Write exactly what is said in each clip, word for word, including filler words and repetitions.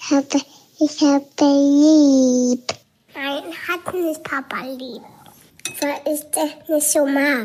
Ich habe, ich habe lieb. Nein, hat nicht Papa lieb. Weil ich das nicht so mag.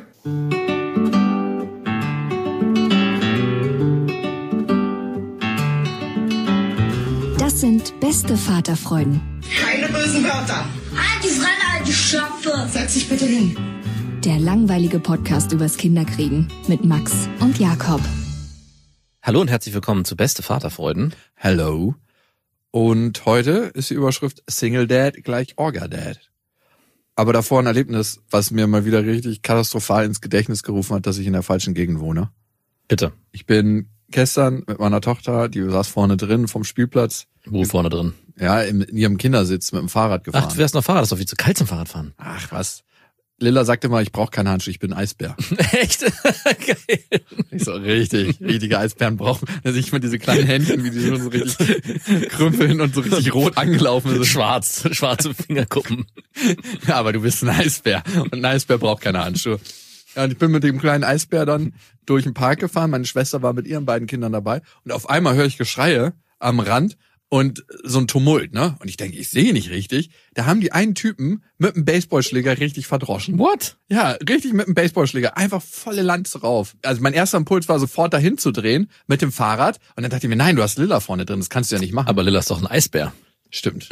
Das sind beste Vaterfreuden. Keine bösen Wörter. Halt die Fremde, halt die Schöpfe. Setz dich bitte hin. Der langweilige Podcast übers Kinderkriegen mit Max und Jakob. Hallo und herzlich willkommen zu Beste Vaterfreuden. Hello. Und heute ist die Überschrift Single Dad gleich Orga Dad. Aber davor ein Erlebnis, was mir mal wieder richtig katastrophal ins Gedächtnis gerufen hat, dass ich in der falschen Gegend wohne. Bitte. Ich bin gestern mit meiner Tochter, die saß vorne drin vom Spielplatz. Wo vorne drin? Ja, in, in ihrem Kindersitz mit dem Fahrrad gefahren. Ach, du wärst noch Fahrrad, das ist doch viel zu kalt zum Fahrradfahren. Ach, was? Lilla sagte mal, ich brauche keine Handschuhe, ich bin Eisbär. Echt? Geil. Ich so, richtig, richtige Eisbären brauchen. Also ich mit diese kleinen Händchen, wie die schon so richtig krümpeln und so richtig rot angelaufen sind. Schwarz, schwarze Fingerkuppen. Ja, aber du bist ein Eisbär und ein Eisbär braucht keine Handschuhe. Ja, und ich bin mit dem kleinen Eisbär dann durch den Park gefahren. Meine Schwester war mit ihren beiden Kindern dabei. Und auf einmal höre ich Geschreie am Rand und so ein Tumult, ne? Und ich denke, ich sehe nicht richtig. Da haben die einen Typen mit einem Baseballschläger richtig verdroschen. What? Ja, richtig mit einem Baseballschläger. Einfach volle Lanze rauf. Also mein erster Impuls war sofort dahin zu drehen mit dem Fahrrad. Und dann dachte ich mir, nein, du hast Lilla vorne drin. Das kannst du ja nicht machen. Aber Lilla ist doch ein Eisbär. Stimmt.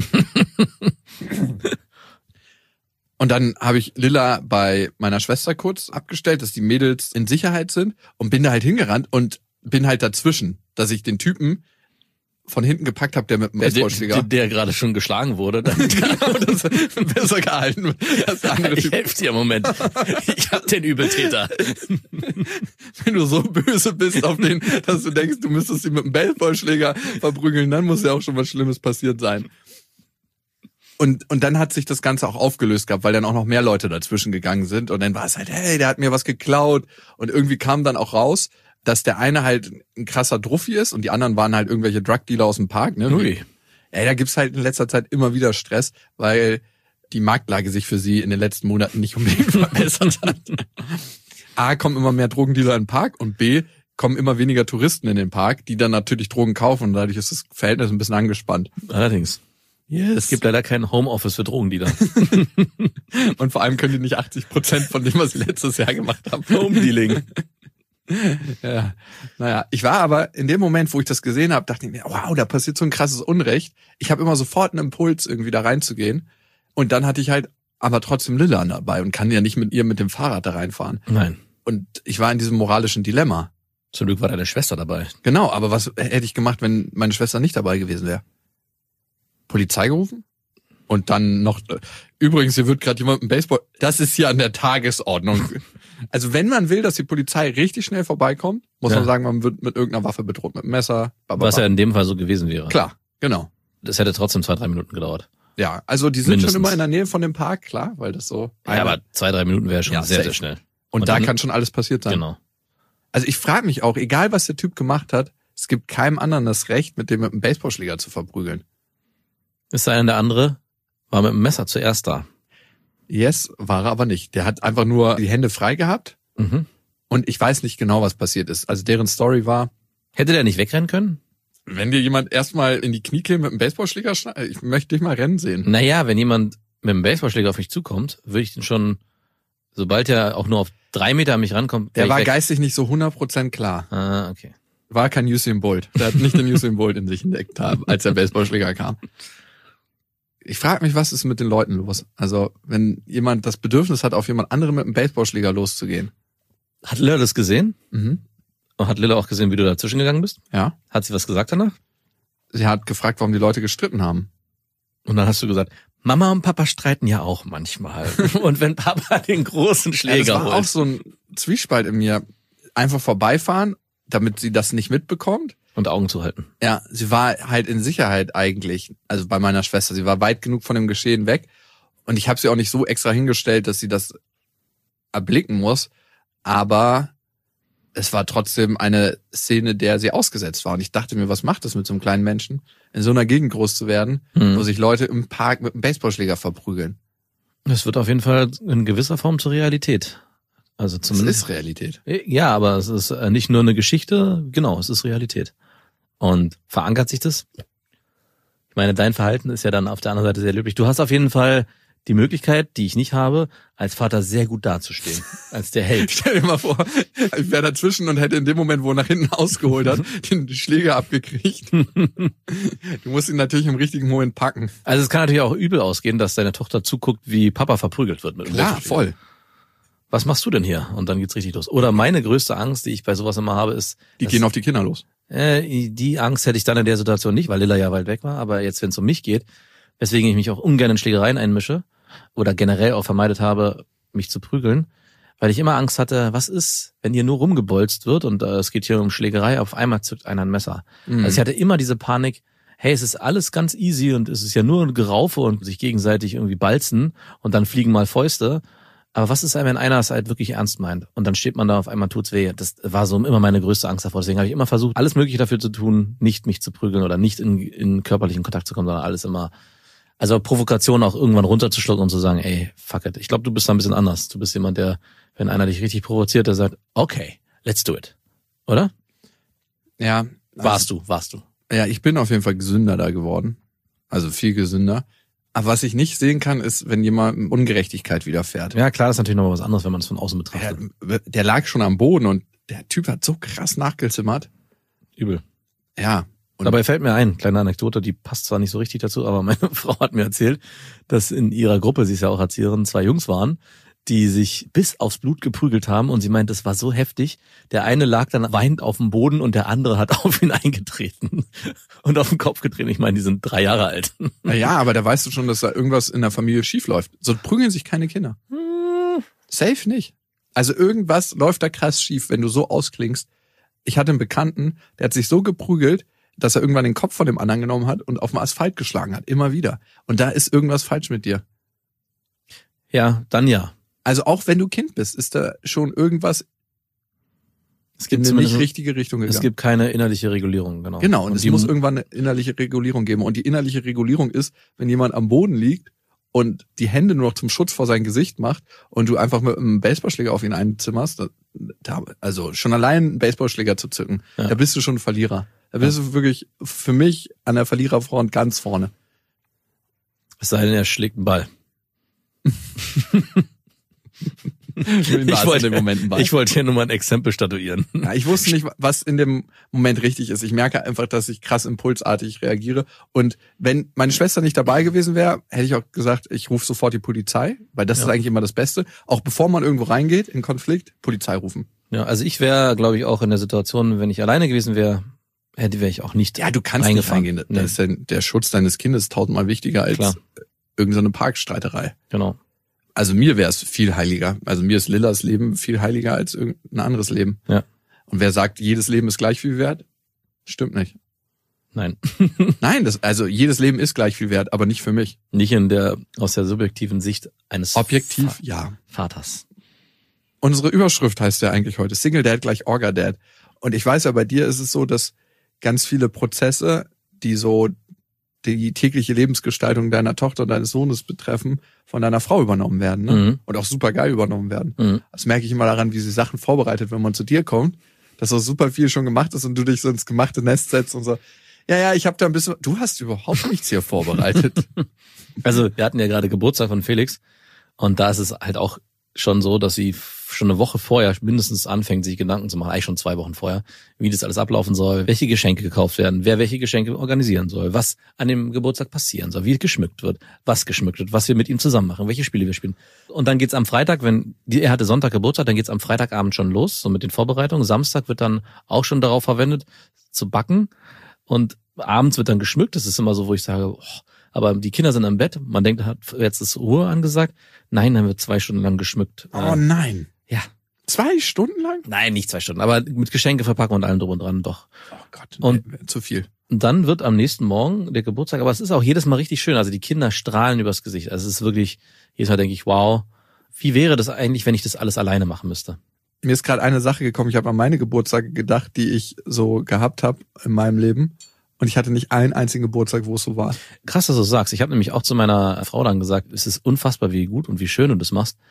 Und dann habe ich Lilla bei meiner Schwester kurz abgestellt, dass die Mädels in Sicherheit sind und bin da halt hingerannt und bin halt dazwischen, dass ich den Typen von hinten gepackt habe, der mit dem Baseballschläger... Der, der, der gerade schon geschlagen wurde. Dann genau, das besser gehalten. Das ist der andere ich Typ. helfe dir im Moment. Ich hab den Übeltäter. Wenn du so böse bist auf den, dass du denkst, du müsstest ihn mit dem Baseballschläger verprügeln, dann muss ja auch schon was Schlimmes passiert sein. Und, und dann hat sich das Ganze auch aufgelöst gehabt, weil dann auch noch mehr Leute dazwischen gegangen sind. Und dann war es halt, hey, der hat mir was geklaut. Und irgendwie kam dann auch raus, dass der eine halt ein krasser Druffi ist und die anderen waren halt irgendwelche Drugdealer aus dem Park. Ne? Ui. Ja, da gibt's halt in letzter Zeit immer wieder Stress, weil die Marktlage sich für sie in den letzten Monaten nicht unbedingt verbessert hat. A, kommen immer mehr Drogendealer in den Park und B, kommen immer weniger Touristen in den Park, die dann natürlich Drogen kaufen und dadurch ist das Verhältnis ein bisschen angespannt. Allerdings. Yes. Es gibt leider kein Homeoffice für Drogendealer. Und vor allem können die nicht achtzig Prozent von dem, was sie letztes Jahr gemacht haben. Homedealing. Ja, naja, ich war aber in dem Moment, wo ich das gesehen habe, dachte ich mir, wow, da passiert so ein krasses Unrecht. Ich habe immer sofort einen Impuls, irgendwie da reinzugehen. Und dann hatte ich halt aber trotzdem Lilla dabei und kann ja nicht mit ihr mit dem Fahrrad da reinfahren. Nein. Und ich war in diesem moralischen Dilemma. Zum Glück war deine Schwester dabei. Genau, aber was hätte ich gemacht, wenn meine Schwester nicht dabei gewesen wäre? Polizei gerufen? Und dann noch, übrigens, hier wird gerade jemand mit dem Baseball, das ist hier an der Tagesordnung. Also wenn man will, dass die Polizei richtig schnell vorbeikommt, muss ja. man sagen, man wird mit irgendeiner Waffe bedroht, mit einem Messer. Bababa. Was ja in dem Fall so gewesen wäre. Klar, genau. Das hätte trotzdem zwei, drei Minuten gedauert. Ja, also die sind Mindestens. schon immer in der Nähe von dem Park, klar, weil das so... Ja, aber zwei, drei Minuten wäre schon ja, sehr, safe. sehr schnell. Und, Und da dann, kann schon alles passiert sein. Genau. Also ich frage mich auch, egal was der Typ gemacht hat, es gibt keinem anderen das Recht, mit dem mit einem Baseballschläger zu verprügeln. Es sei denn, der andere war mit dem Messer zuerst da. Yes, war er aber nicht. Der hat einfach nur die Hände frei gehabt. Mhm. Und ich weiß nicht genau, was passiert ist. Also deren Story war, Hätte der nicht wegrennen können? wenn dir jemand erstmal in die Knie käme mit einem Baseballschläger, schneid, ich möchte dich mal rennen sehen. Naja, wenn jemand mit einem Baseballschläger auf mich zukommt, würde ich den schon, sobald er auch nur auf drei Meter an mich rankommt... Der wäre ich war weg. geistig nicht so hundert Prozent klar. Ah, okay. War kein Usain Bolt. Der hat nicht den Usain Bolt in sich entdeckt, als der Baseballschläger kam. Ich frage mich, was ist mit den Leuten los? Also, wenn jemand das Bedürfnis hat, auf jemand anderen mit einem Baseballschläger loszugehen. Hat Lilla das gesehen? Mhm. Und hat Lilla auch gesehen, wie du dazwischen gegangen bist? Ja. Hat sie was gesagt danach? Sie hat gefragt, warum die Leute gestritten haben. Und dann hast du gesagt, Mama und Papa streiten ja auch manchmal. Und wenn Papa den großen Schläger ja, das war holt. auch so ein Zwiespalt in mir. Einfach vorbeifahren, damit sie das nicht mitbekommt. Und Augen zu halten. Ja, sie war halt in Sicherheit eigentlich, also bei meiner Schwester. Sie war weit genug von dem Geschehen weg. Und ich habe sie auch nicht so extra hingestellt, dass sie das erblicken muss. Aber es war trotzdem eine Szene, der sie ausgesetzt war. Und ich dachte mir, was macht das mit so einem kleinen Menschen, in so einer Gegend groß zu werden, hm. wo sich Leute im Park mit einem Baseballschläger verprügeln. Es wird auf jeden Fall in gewisser Form zur Realität. Also Das zumindest. ist Realität. Ja, aber es ist nicht nur eine Geschichte, genau, es ist Realität. Und verankert sich das? Ich meine, dein Verhalten ist ja dann auf der anderen Seite sehr löblich. Du hast auf jeden Fall die Möglichkeit, die ich nicht habe, als Vater sehr gut dazustehen. Als der Held. Stell dir mal vor, ich wäre dazwischen und hätte in dem Moment, wo er nach hinten ausgeholt hat, den Schläger abgekriegt. Du musst ihn natürlich im richtigen Moment packen. Also es kann natürlich auch übel ausgehen, dass deine Tochter zuguckt, wie Papa verprügelt wird mit dem Klar, Rollstuhl. voll. Was machst du denn hier? Und dann geht's richtig los. Oder meine größte Angst, die ich bei sowas immer habe, ist... Die dass, gehen auf die Kinder los. Äh, die Angst hätte ich dann in der Situation nicht, weil Lilla ja weit weg war. Aber jetzt, wenn es um mich geht, weswegen ich mich auch ungern in Schlägereien einmische oder generell auch vermeidet habe, mich zu prügeln, weil ich immer Angst hatte, was ist, wenn hier nur rumgebolzt wird und äh, es geht hier um Schlägerei, auf einmal zückt einer ein Messer. Mhm. Also ich hatte immer diese Panik, hey, es ist alles ganz easy und es ist ja nur ein Geraufe und sich gegenseitig irgendwie balzen und dann fliegen mal Fäuste. Aber was ist, wenn einer es halt wirklich ernst meint und dann steht man da, auf einmal tut's weh. Das war so immer meine größte Angst davor. Deswegen habe ich immer versucht, alles Mögliche dafür zu tun, nicht mich zu prügeln oder nicht in, in körperlichen Kontakt zu kommen, sondern alles immer, also Provokation auch irgendwann runterzuschlucken und zu sagen, ey, fuck it. Ich glaube, du bist da ein bisschen anders. Du bist jemand, der, wenn einer dich richtig provoziert, der sagt, okay, let's do it. Oder? Ja. Also, warst du, warst du. Ja, ich bin auf jeden Fall gesünder da geworden. Also viel gesünder. Aber was ich nicht sehen kann, ist, wenn jemand Ungerechtigkeit widerfährt. Ja, klar, das ist natürlich noch was anderes, wenn man es von außen betrachtet. Der, der lag schon am Boden und der Typ hat so krass nachgezimmert. Übel. Ja. Und dabei fällt mir ein, kleine Anekdote, die passt zwar nicht so richtig dazu, aber meine Frau hat mir erzählt, dass in ihrer Gruppe, sie ist ja auch Erzieherin, zwei Jungs waren, die sich bis aufs Blut geprügelt haben und sie meint, das war so heftig. Der eine lag dann weinend auf dem Boden und der andere hat auf ihn eingetreten und auf den Kopf getreten. Ich meine, die sind drei Jahre alt. Na ja, aber da weißt du schon, dass da irgendwas in der Familie schief läuft. So prügeln sich keine Kinder. Hm. Safe nicht. Also irgendwas läuft da krass schief, wenn du so ausklingst. Ich hatte einen Bekannten, der hat sich so geprügelt, dass er irgendwann den Kopf von dem anderen genommen hat und auf den Asphalt geschlagen hat. Immer wieder. Und da ist irgendwas falsch mit dir. Ja, dann ja. Also auch wenn du Kind bist, ist da schon irgendwas es gibt in eine nicht richtige Richtung gegangen. Es gibt keine innerliche Regulierung, genau. Genau, und, und es die muss irgendwann eine innerliche Regulierung geben. Und die innerliche Regulierung ist, wenn jemand am Boden liegt und die Hände nur noch zum Schutz vor sein Gesicht macht und du einfach mit einem Baseballschläger auf ihn einzimmerst, da, also schon allein einen Baseballschläger zu zücken, ja. Da bist du schon ein Verlierer. Da bist ja. du wirklich für mich an der Verliererfront ganz vorne. Es sei denn, er schlägt einen Ball. Ich wollte, in dem Moment ich wollte hier nur mal ein Exempel statuieren. Ja, ich wusste nicht, was in dem Moment richtig ist. Ich merke einfach, dass ich krass impulsartig reagiere. Und wenn meine Schwester nicht dabei gewesen wäre, hätte ich auch gesagt, ich rufe sofort die Polizei, weil das ja. ist eigentlich immer das Beste. Auch bevor man irgendwo reingeht in Konflikt, Polizei rufen. Ja, also ich wäre, glaube ich, auch in der Situation, wenn ich alleine gewesen wäre, hätte wäre ich auch nicht. Ja, du kannst nicht reingehen. Nee. Das ist der, der Schutz deines Kindes tausendmal wichtiger als Klar. irgendeine Parkstreiterei. Genau. Also mir wäre es viel heiliger. Also mir ist Lillas Leben viel heiliger als irgendein anderes Leben. Ja. Und wer sagt, jedes Leben ist gleich viel wert? Stimmt nicht. Nein. Nein, das, also jedes Leben ist gleich viel wert, aber nicht für mich. Nicht in der, aus der subjektiven Sicht eines Objektiv, Fa- ja. Vaters. Unsere Überschrift heißt ja eigentlich heute Single Dad gleich Orga Dad. Und ich weiß ja, bei dir ist es so, dass ganz viele Prozesse, die so die tägliche Lebensgestaltung deiner Tochter und deines Sohnes betreffen, von deiner Frau übernommen werden, ne? Mhm. Und auch super geil übernommen werden. Mhm. Das merke ich immer daran, wie sie Sachen vorbereitet, wenn man zu dir kommt, dass so super viel schon gemacht ist und du dich so ins gemachte Nest setzt und so, ja, ja, ich habe da ein bisschen, du hast überhaupt nichts hier vorbereitet. Also wir hatten ja gerade Geburtstag von Felix und da ist es halt auch schon so, dass sie schon eine Woche vorher mindestens anfängt, sich Gedanken zu machen, eigentlich schon zwei Wochen vorher, wie das alles ablaufen soll, welche Geschenke gekauft werden, wer welche Geschenke organisieren soll, was an dem Geburtstag passieren soll, wie geschmückt wird, was geschmückt wird, was wir mit ihm zusammen machen, welche Spiele wir spielen. Und dann geht's am Freitag, wenn die, er hatte Sonntag Geburtstag, dann geht's am Freitagabend schon los, so mit den Vorbereitungen. Samstag wird dann auch schon darauf verwendet, zu backen und abends wird dann geschmückt. Das ist immer so, wo ich sage, oh, aber die Kinder sind im Bett, man denkt, jetzt ist Ruhe angesagt. Nein, dann wird zwei Stunden lang geschmückt. Oh nein. Ja. Zwei Stunden lang? Nein, nicht zwei Stunden, aber mit Geschenke verpacken und allem drum und dran, doch. Oh Gott, und nee, zu viel. Und dann wird am nächsten Morgen der Geburtstag, aber es ist auch jedes Mal richtig schön. Also die Kinder strahlen übers Gesicht. Also es ist wirklich, jedes Mal denke ich, wow, wie wäre das eigentlich, wenn ich das alles alleine machen müsste? Mir ist gerade eine Sache gekommen, ich habe an meine Geburtstage gedacht, die ich so gehabt habe in meinem Leben. Und ich hatte nicht einen einzigen Geburtstag, wo es so war. Krass, dass du das sagst. Ich habe nämlich auch zu meiner Frau dann gesagt, es ist unfassbar, wie gut und wie schön du das machst.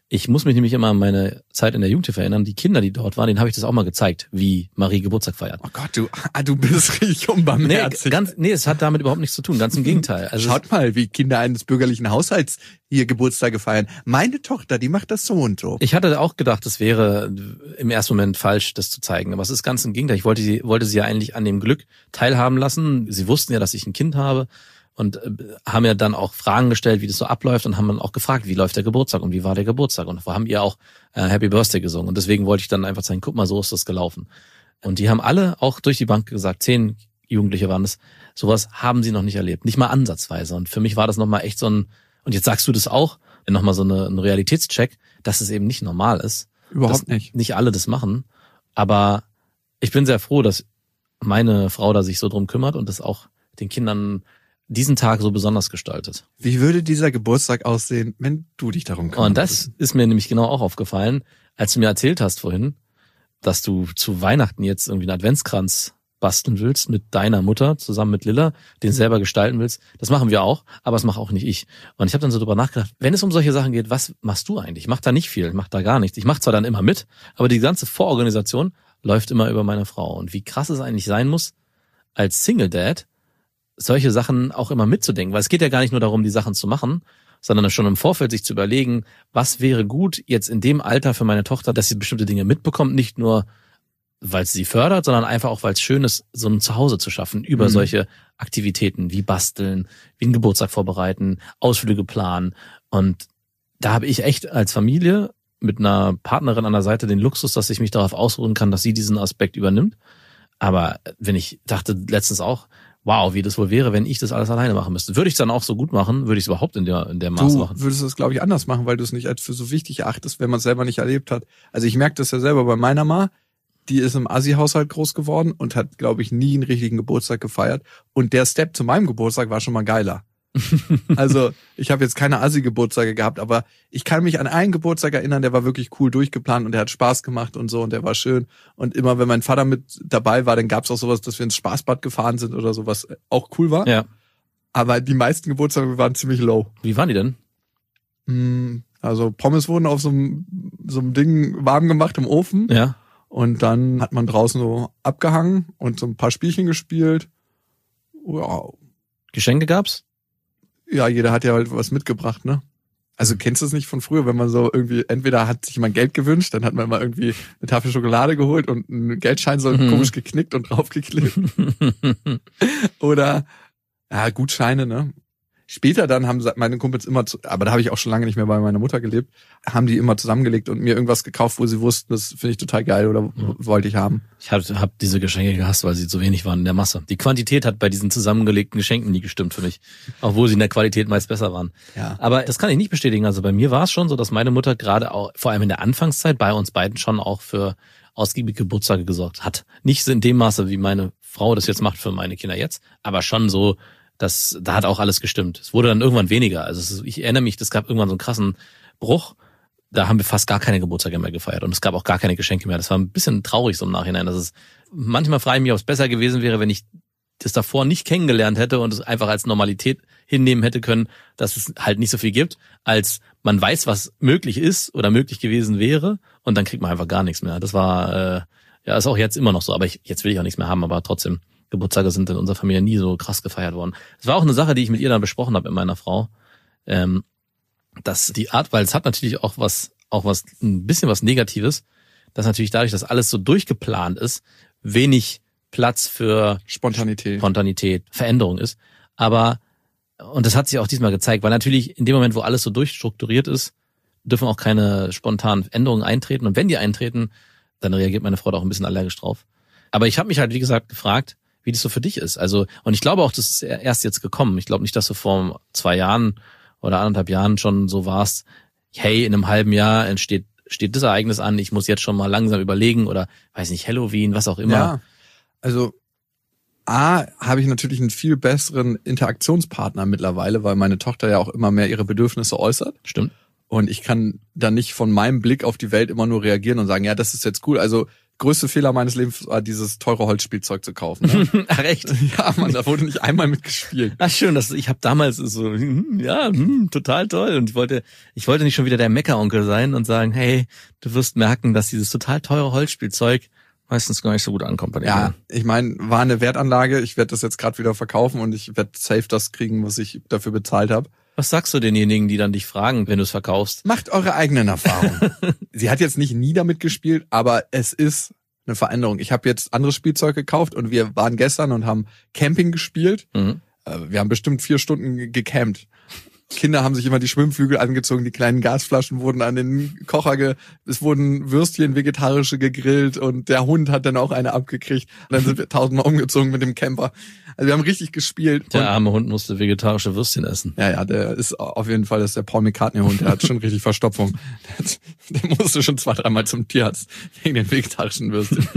Ich muss mich nämlich immer an meine Zeit in der Jugendhilfe erinnern. Die Kinder, die dort waren, denen habe ich das auch mal gezeigt, wie Marie Geburtstag feiert. Oh Gott, du, ah, du bist richtig unbarmherzig. Nee, ganz, nee, es hat damit überhaupt nichts zu tun. Ganz im Gegenteil. Also Schaut mal, wie Kinder eines bürgerlichen Haushalts hier Geburtstage feiern. Meine Tochter, die macht das so und so. Ich hatte auch gedacht, es wäre im ersten Moment falsch, das zu zeigen. Aber es ist ganz im Gegenteil. Ich wollte sie, wollte sie ja eigentlich an dem Glück teilhaben lassen. Sie wussten ja, dass ich ein Kind habe. Und haben ja dann auch Fragen gestellt, wie das so abläuft und haben dann auch gefragt, wie läuft der Geburtstag und wie war der Geburtstag. Und haben ihr auch äh, Happy Birthday gesungen. Und deswegen wollte ich dann einfach sagen, guck mal, so ist das gelaufen. Und die haben alle auch durch die Bank gesagt, zehn Jugendliche waren es, sowas haben sie noch nicht erlebt. Nicht mal ansatzweise. Und für mich war das nochmal echt so ein, und jetzt sagst du das auch, nochmal so eine, ein Realitätscheck, dass es eben nicht normal ist. Überhaupt nicht. Nicht alle das machen. Aber ich bin sehr froh, dass meine Frau da sich so drum kümmert und das auch den Kindern diesen Tag so besonders gestaltet. Wie würde dieser Geburtstag aussehen, wenn du dich darum kümmerst? Und das ist mir nämlich genau auch aufgefallen, als du mir erzählt hast vorhin, dass du zu Weihnachten jetzt irgendwie einen Adventskranz basteln willst mit deiner Mutter zusammen mit Lilla, den selber gestalten willst. Das machen wir auch, aber das mache auch nicht ich. Und ich habe dann so drüber nachgedacht, wenn es um solche Sachen geht, was machst du eigentlich? Ich mache da nicht viel, ich mache da gar nichts. Ich mache zwar dann immer mit, aber die ganze Vororganisation läuft immer über meine Frau. Und wie krass es eigentlich sein muss, als Single Dad solche Sachen auch immer mitzudenken, weil es geht ja gar nicht nur darum, die Sachen zu machen, sondern schon im Vorfeld sich zu überlegen, was wäre gut jetzt in dem Alter für meine Tochter, dass sie bestimmte Dinge mitbekommt, nicht nur, weil es sie fördert, sondern einfach auch, weil es schön ist, so ein Zuhause zu schaffen über mhm. solche Aktivitäten wie Basteln, wie einen Geburtstag vorbereiten, Ausflüge planen. Und da habe ich echt als Familie mit einer Partnerin an der Seite den Luxus, dass ich mich darauf ausruhen kann, dass sie diesen Aspekt übernimmt. Aber wenn ich dachte letztens auch, wow, wie das wohl wäre, wenn ich das alles alleine machen müsste. Würde ich es dann auch so gut machen? Würde ich es überhaupt in der, in der Maß du machen? Du würdest es, glaube ich, anders machen, weil du es nicht als für so wichtig erachtest, wenn man es selber nicht erlebt hat. Also ich merke das ja selber bei meiner Ma, die ist im Assi-Haushalt groß geworden und hat, glaube ich, nie einen richtigen Geburtstag gefeiert. Und der Step zu meinem Geburtstag war schon mal geiler. Also ich habe jetzt keine Assi-Geburtstage gehabt, aber ich kann mich an einen Geburtstag erinnern, der war wirklich cool durchgeplant und der hat Spaß gemacht und so und der war schön. Und immer wenn mein Vater mit dabei war, dann gab's auch sowas, dass wir ins Spaßbad gefahren sind oder so, was auch cool war. Ja. Aber die meisten Geburtstage waren ziemlich low. Wie waren die denn? Also Pommes wurden auf so einem, so einem Ding warm gemacht im Ofen. Ja. Und dann hat man draußen so abgehangen und so ein paar Spielchen gespielt. Wow. Geschenke gab's? Ja, jeder hat ja halt was mitgebracht, ne? Also kennst du es nicht von früher, wenn man so irgendwie, entweder hat sich jemand Geld gewünscht, dann hat man mal irgendwie eine Tafel Schokolade geholt und einen Geldschein so mhm. komisch geknickt und draufgeklebt. Oder, ja, Gutscheine, ne? Später dann haben meine Kumpels immer, aber da habe ich auch schon lange nicht mehr bei meiner Mutter gelebt, haben die immer zusammengelegt und mir irgendwas gekauft, wo sie wussten, das finde ich total geil oder mhm. wollte ich haben. Ich habe hab diese Geschenke gehasst, weil sie so wenig waren in der Masse. Die Quantität hat bei diesen zusammengelegten Geschenken nie gestimmt für mich, obwohl sie in der Qualität meist besser waren. Ja. Aber das kann ich nicht bestätigen. Also bei mir war es schon so, dass meine Mutter gerade auch, vor allem in der Anfangszeit, bei uns beiden schon auch für ausgiebige Geburtstage gesorgt hat. Nicht in dem Maße, wie meine Frau das jetzt macht für meine Kinder jetzt, aber schon so, das, da hat auch alles gestimmt. Es wurde dann irgendwann weniger. Also es ist, ich erinnere mich, es gab irgendwann so einen krassen Bruch. Da haben wir fast gar keine Geburtstage mehr gefeiert und es gab auch gar keine Geschenke mehr. Das war ein bisschen traurig so im Nachhinein. Das ist, manchmal frage ich mich, ob es besser gewesen wäre, wenn ich das davor nicht kennengelernt hätte und es einfach als Normalität hinnehmen hätte können, dass es halt nicht so viel gibt, als man weiß, was möglich ist oder möglich gewesen wäre und dann kriegt man einfach gar nichts mehr. Das war, äh, ja, ist auch jetzt immer noch so. Aber ich, jetzt will ich auch nichts mehr haben, aber trotzdem. Geburtstage sind in unserer Familie nie so krass gefeiert worden. Es war auch eine Sache, die ich mit ihr dann besprochen habe, mit meiner Frau, ähm, dass die Art, weil es hat natürlich auch was, auch was, ein bisschen was Negatives, dass natürlich dadurch, dass alles so durchgeplant ist, wenig Platz für Spontanität, Spontanität, Veränderung ist. Aber, und das hat sich auch diesmal gezeigt, weil natürlich in dem Moment, wo alles so durchstrukturiert ist, dürfen auch keine spontanen Änderungen eintreten. Und wenn die eintreten, dann reagiert meine Frau da auch ein bisschen allergisch drauf. Aber ich habe mich halt, wie gesagt, gefragt, wie das so für dich ist. Also, und ich glaube auch, das ist erst jetzt gekommen. Ich glaube nicht, dass du vor zwei Jahren oder anderthalb Jahren schon so warst, hey, in einem halben Jahr entsteht, steht das Ereignis an, ich muss jetzt schon mal langsam überlegen oder, weiß nicht, Halloween, was auch immer. Ja, also, A, habe ich natürlich einen viel besseren Interaktionspartner mittlerweile, weil meine Tochter ja auch immer mehr ihre Bedürfnisse äußert. Stimmt. Und ich kann dann nicht von meinem Blick auf die Welt immer nur reagieren und sagen, ja, das ist jetzt cool. Also größte Fehler meines Lebens war, dieses teure Holzspielzeug zu kaufen. Ne? Ach echt? Ja, man, da wurde nicht einmal mitgespielt. Ach schön, das, ich habe damals so, hm, ja, hm, total toll. Und ich wollte, ich wollte nicht schon wieder der Meckeronkel sein und sagen, hey, du wirst merken, dass dieses total teure Holzspielzeug meistens gar nicht so gut ankommt bei den Ja, Kindern. ich meine, war eine Wertanlage. Ich werde das jetzt gerade wieder verkaufen und ich werde safe das kriegen, was ich dafür bezahlt habe. Was sagst du denjenigen, die dann dich fragen, wenn du es verkaufst? Macht eure eigenen Erfahrungen. Sie hat jetzt nicht nie damit gespielt, aber es ist eine Veränderung. Ich habe jetzt anderes Spielzeug gekauft und wir waren gestern und haben Camping gespielt. Mhm. Wir haben bestimmt vier Stunden gecampt. Kinder haben sich immer die Schwimmflügel angezogen, die kleinen Gasflaschen wurden an den Kocher, ge es wurden Würstchen vegetarische gegrillt und der Hund hat dann auch eine abgekriegt. Und dann sind wir tausendmal umgezogen mit dem Camper. Also wir haben richtig gespielt. Der und, arme Hund musste vegetarische Würstchen essen. ja, ja, der ist auf jeden Fall, das ist der Paul McCartney-Hund, der hat schon richtig Verstopfung. Der, hat, der musste schon zwei, dreimal zum Tierarzt wegen den vegetarischen Würstchen.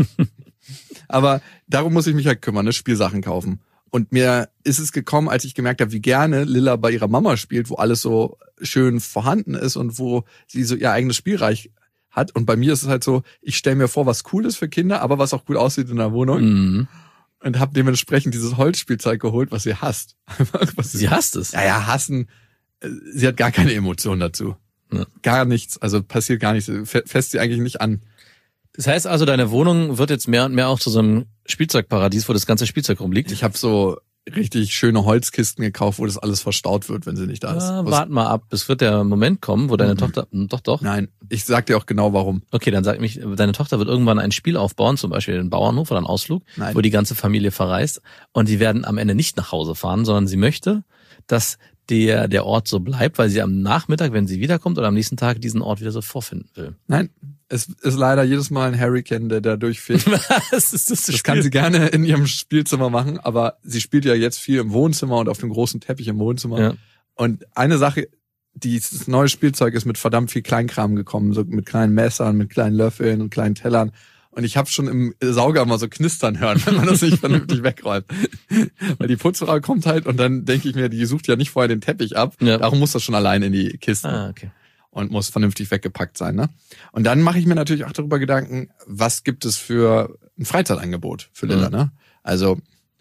Aber darum muss ich mich halt kümmern, ne? Spielsachen kaufen. Und mir ist es gekommen, als ich gemerkt habe, wie gerne Lilla bei ihrer Mama spielt, wo alles so schön vorhanden ist und wo sie so ihr eigenes Spielreich hat. Und bei mir ist es halt so, ich stelle mir vor, was cool ist für Kinder, aber was auch gut aussieht in der Wohnung. Mhm. Und habe dementsprechend dieses Holzspielzeug geholt, was sie hasst. was Sie hasst es. Ja, ja, hassen. Sie hat gar keine Emotion dazu. Ja. Gar nichts. Also passiert gar nichts. Fässt sie eigentlich nicht an. Das heißt also, deine Wohnung wird jetzt mehr und mehr auch zu so einem Spielzeugparadies, wo das ganze Spielzeug rumliegt. Ich habe so richtig schöne Holzkisten gekauft, wo das alles verstaut wird, wenn sie nicht da ist. Ja, Was- wart mal ab. Es wird der Moment kommen, wo deine Mhm. Tochter, doch, doch. Nein, ich sag dir auch genau warum. Okay, dann sag mich, deine Tochter wird irgendwann ein Spiel aufbauen, zum Beispiel den Bauernhof oder einen Ausflug, Nein. wo die ganze Familie verreist und die werden am Ende nicht nach Hause fahren, sondern sie möchte, dass der, der Ort so bleibt, weil sie am Nachmittag, wenn sie wiederkommt oder am nächsten Tag diesen Ort wieder so vorfinden will. Nein, es ist leider jedes Mal ein Hurricane, der da durchfegt. Was ist das? Das kann sie gerne in ihrem Spielzimmer machen, aber sie spielt ja jetzt viel im Wohnzimmer und auf dem großen Teppich im Wohnzimmer. Ja. Und eine Sache, dieses neue Spielzeug ist mit verdammt viel Kleinkram gekommen, so mit kleinen Messern, mit kleinen Löffeln und kleinen Tellern. Und ich habe schon im Sauger mal so knistern hören, wenn man das nicht vernünftig wegräumt. Weil die Putzfrau kommt halt und dann denke ich mir, die sucht ja nicht vorher den Teppich ab. Ja. Darum muss das schon allein in die Kiste. Ah, okay. Und muss vernünftig weggepackt sein. Ne? Und dann mache ich mir natürlich auch darüber Gedanken, was gibt es für ein Freizeitangebot für Lilla. Mhm. Ne? Also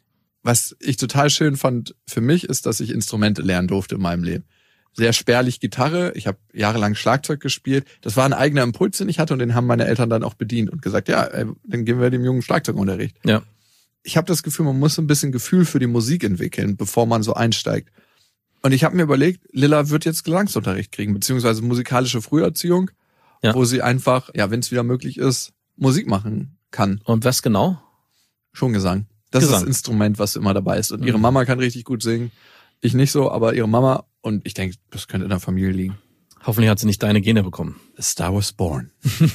was ich total schön fand für mich, ist, dass ich Instrumente lernen durfte in meinem Leben. Sehr spärlich Gitarre, ich habe jahrelang Schlagzeug gespielt. Das war ein eigener Impuls, den ich hatte und den haben meine Eltern dann auch bedient und gesagt, ja, ey, dann geben wir dem Jungen Schlagzeugunterricht. Ja. Ich habe das Gefühl, man muss ein bisschen Gefühl für die Musik entwickeln, bevor man so einsteigt. Und ich habe mir überlegt, Lilla wird jetzt Gesangsunterricht kriegen, beziehungsweise musikalische Früherziehung, Ja. wo sie einfach, ja, wenn es wieder möglich ist, Musik machen kann. Und was genau? Schon Gesang. Das ist Gesang. das Instrument, was immer dabei ist. Und ihre Mhm. Mama kann richtig gut singen. Ich nicht so, aber ihre Mama. Und ich denke, das könnte in der Familie liegen. Hoffentlich hat sie nicht deine Gene bekommen. A Star was born.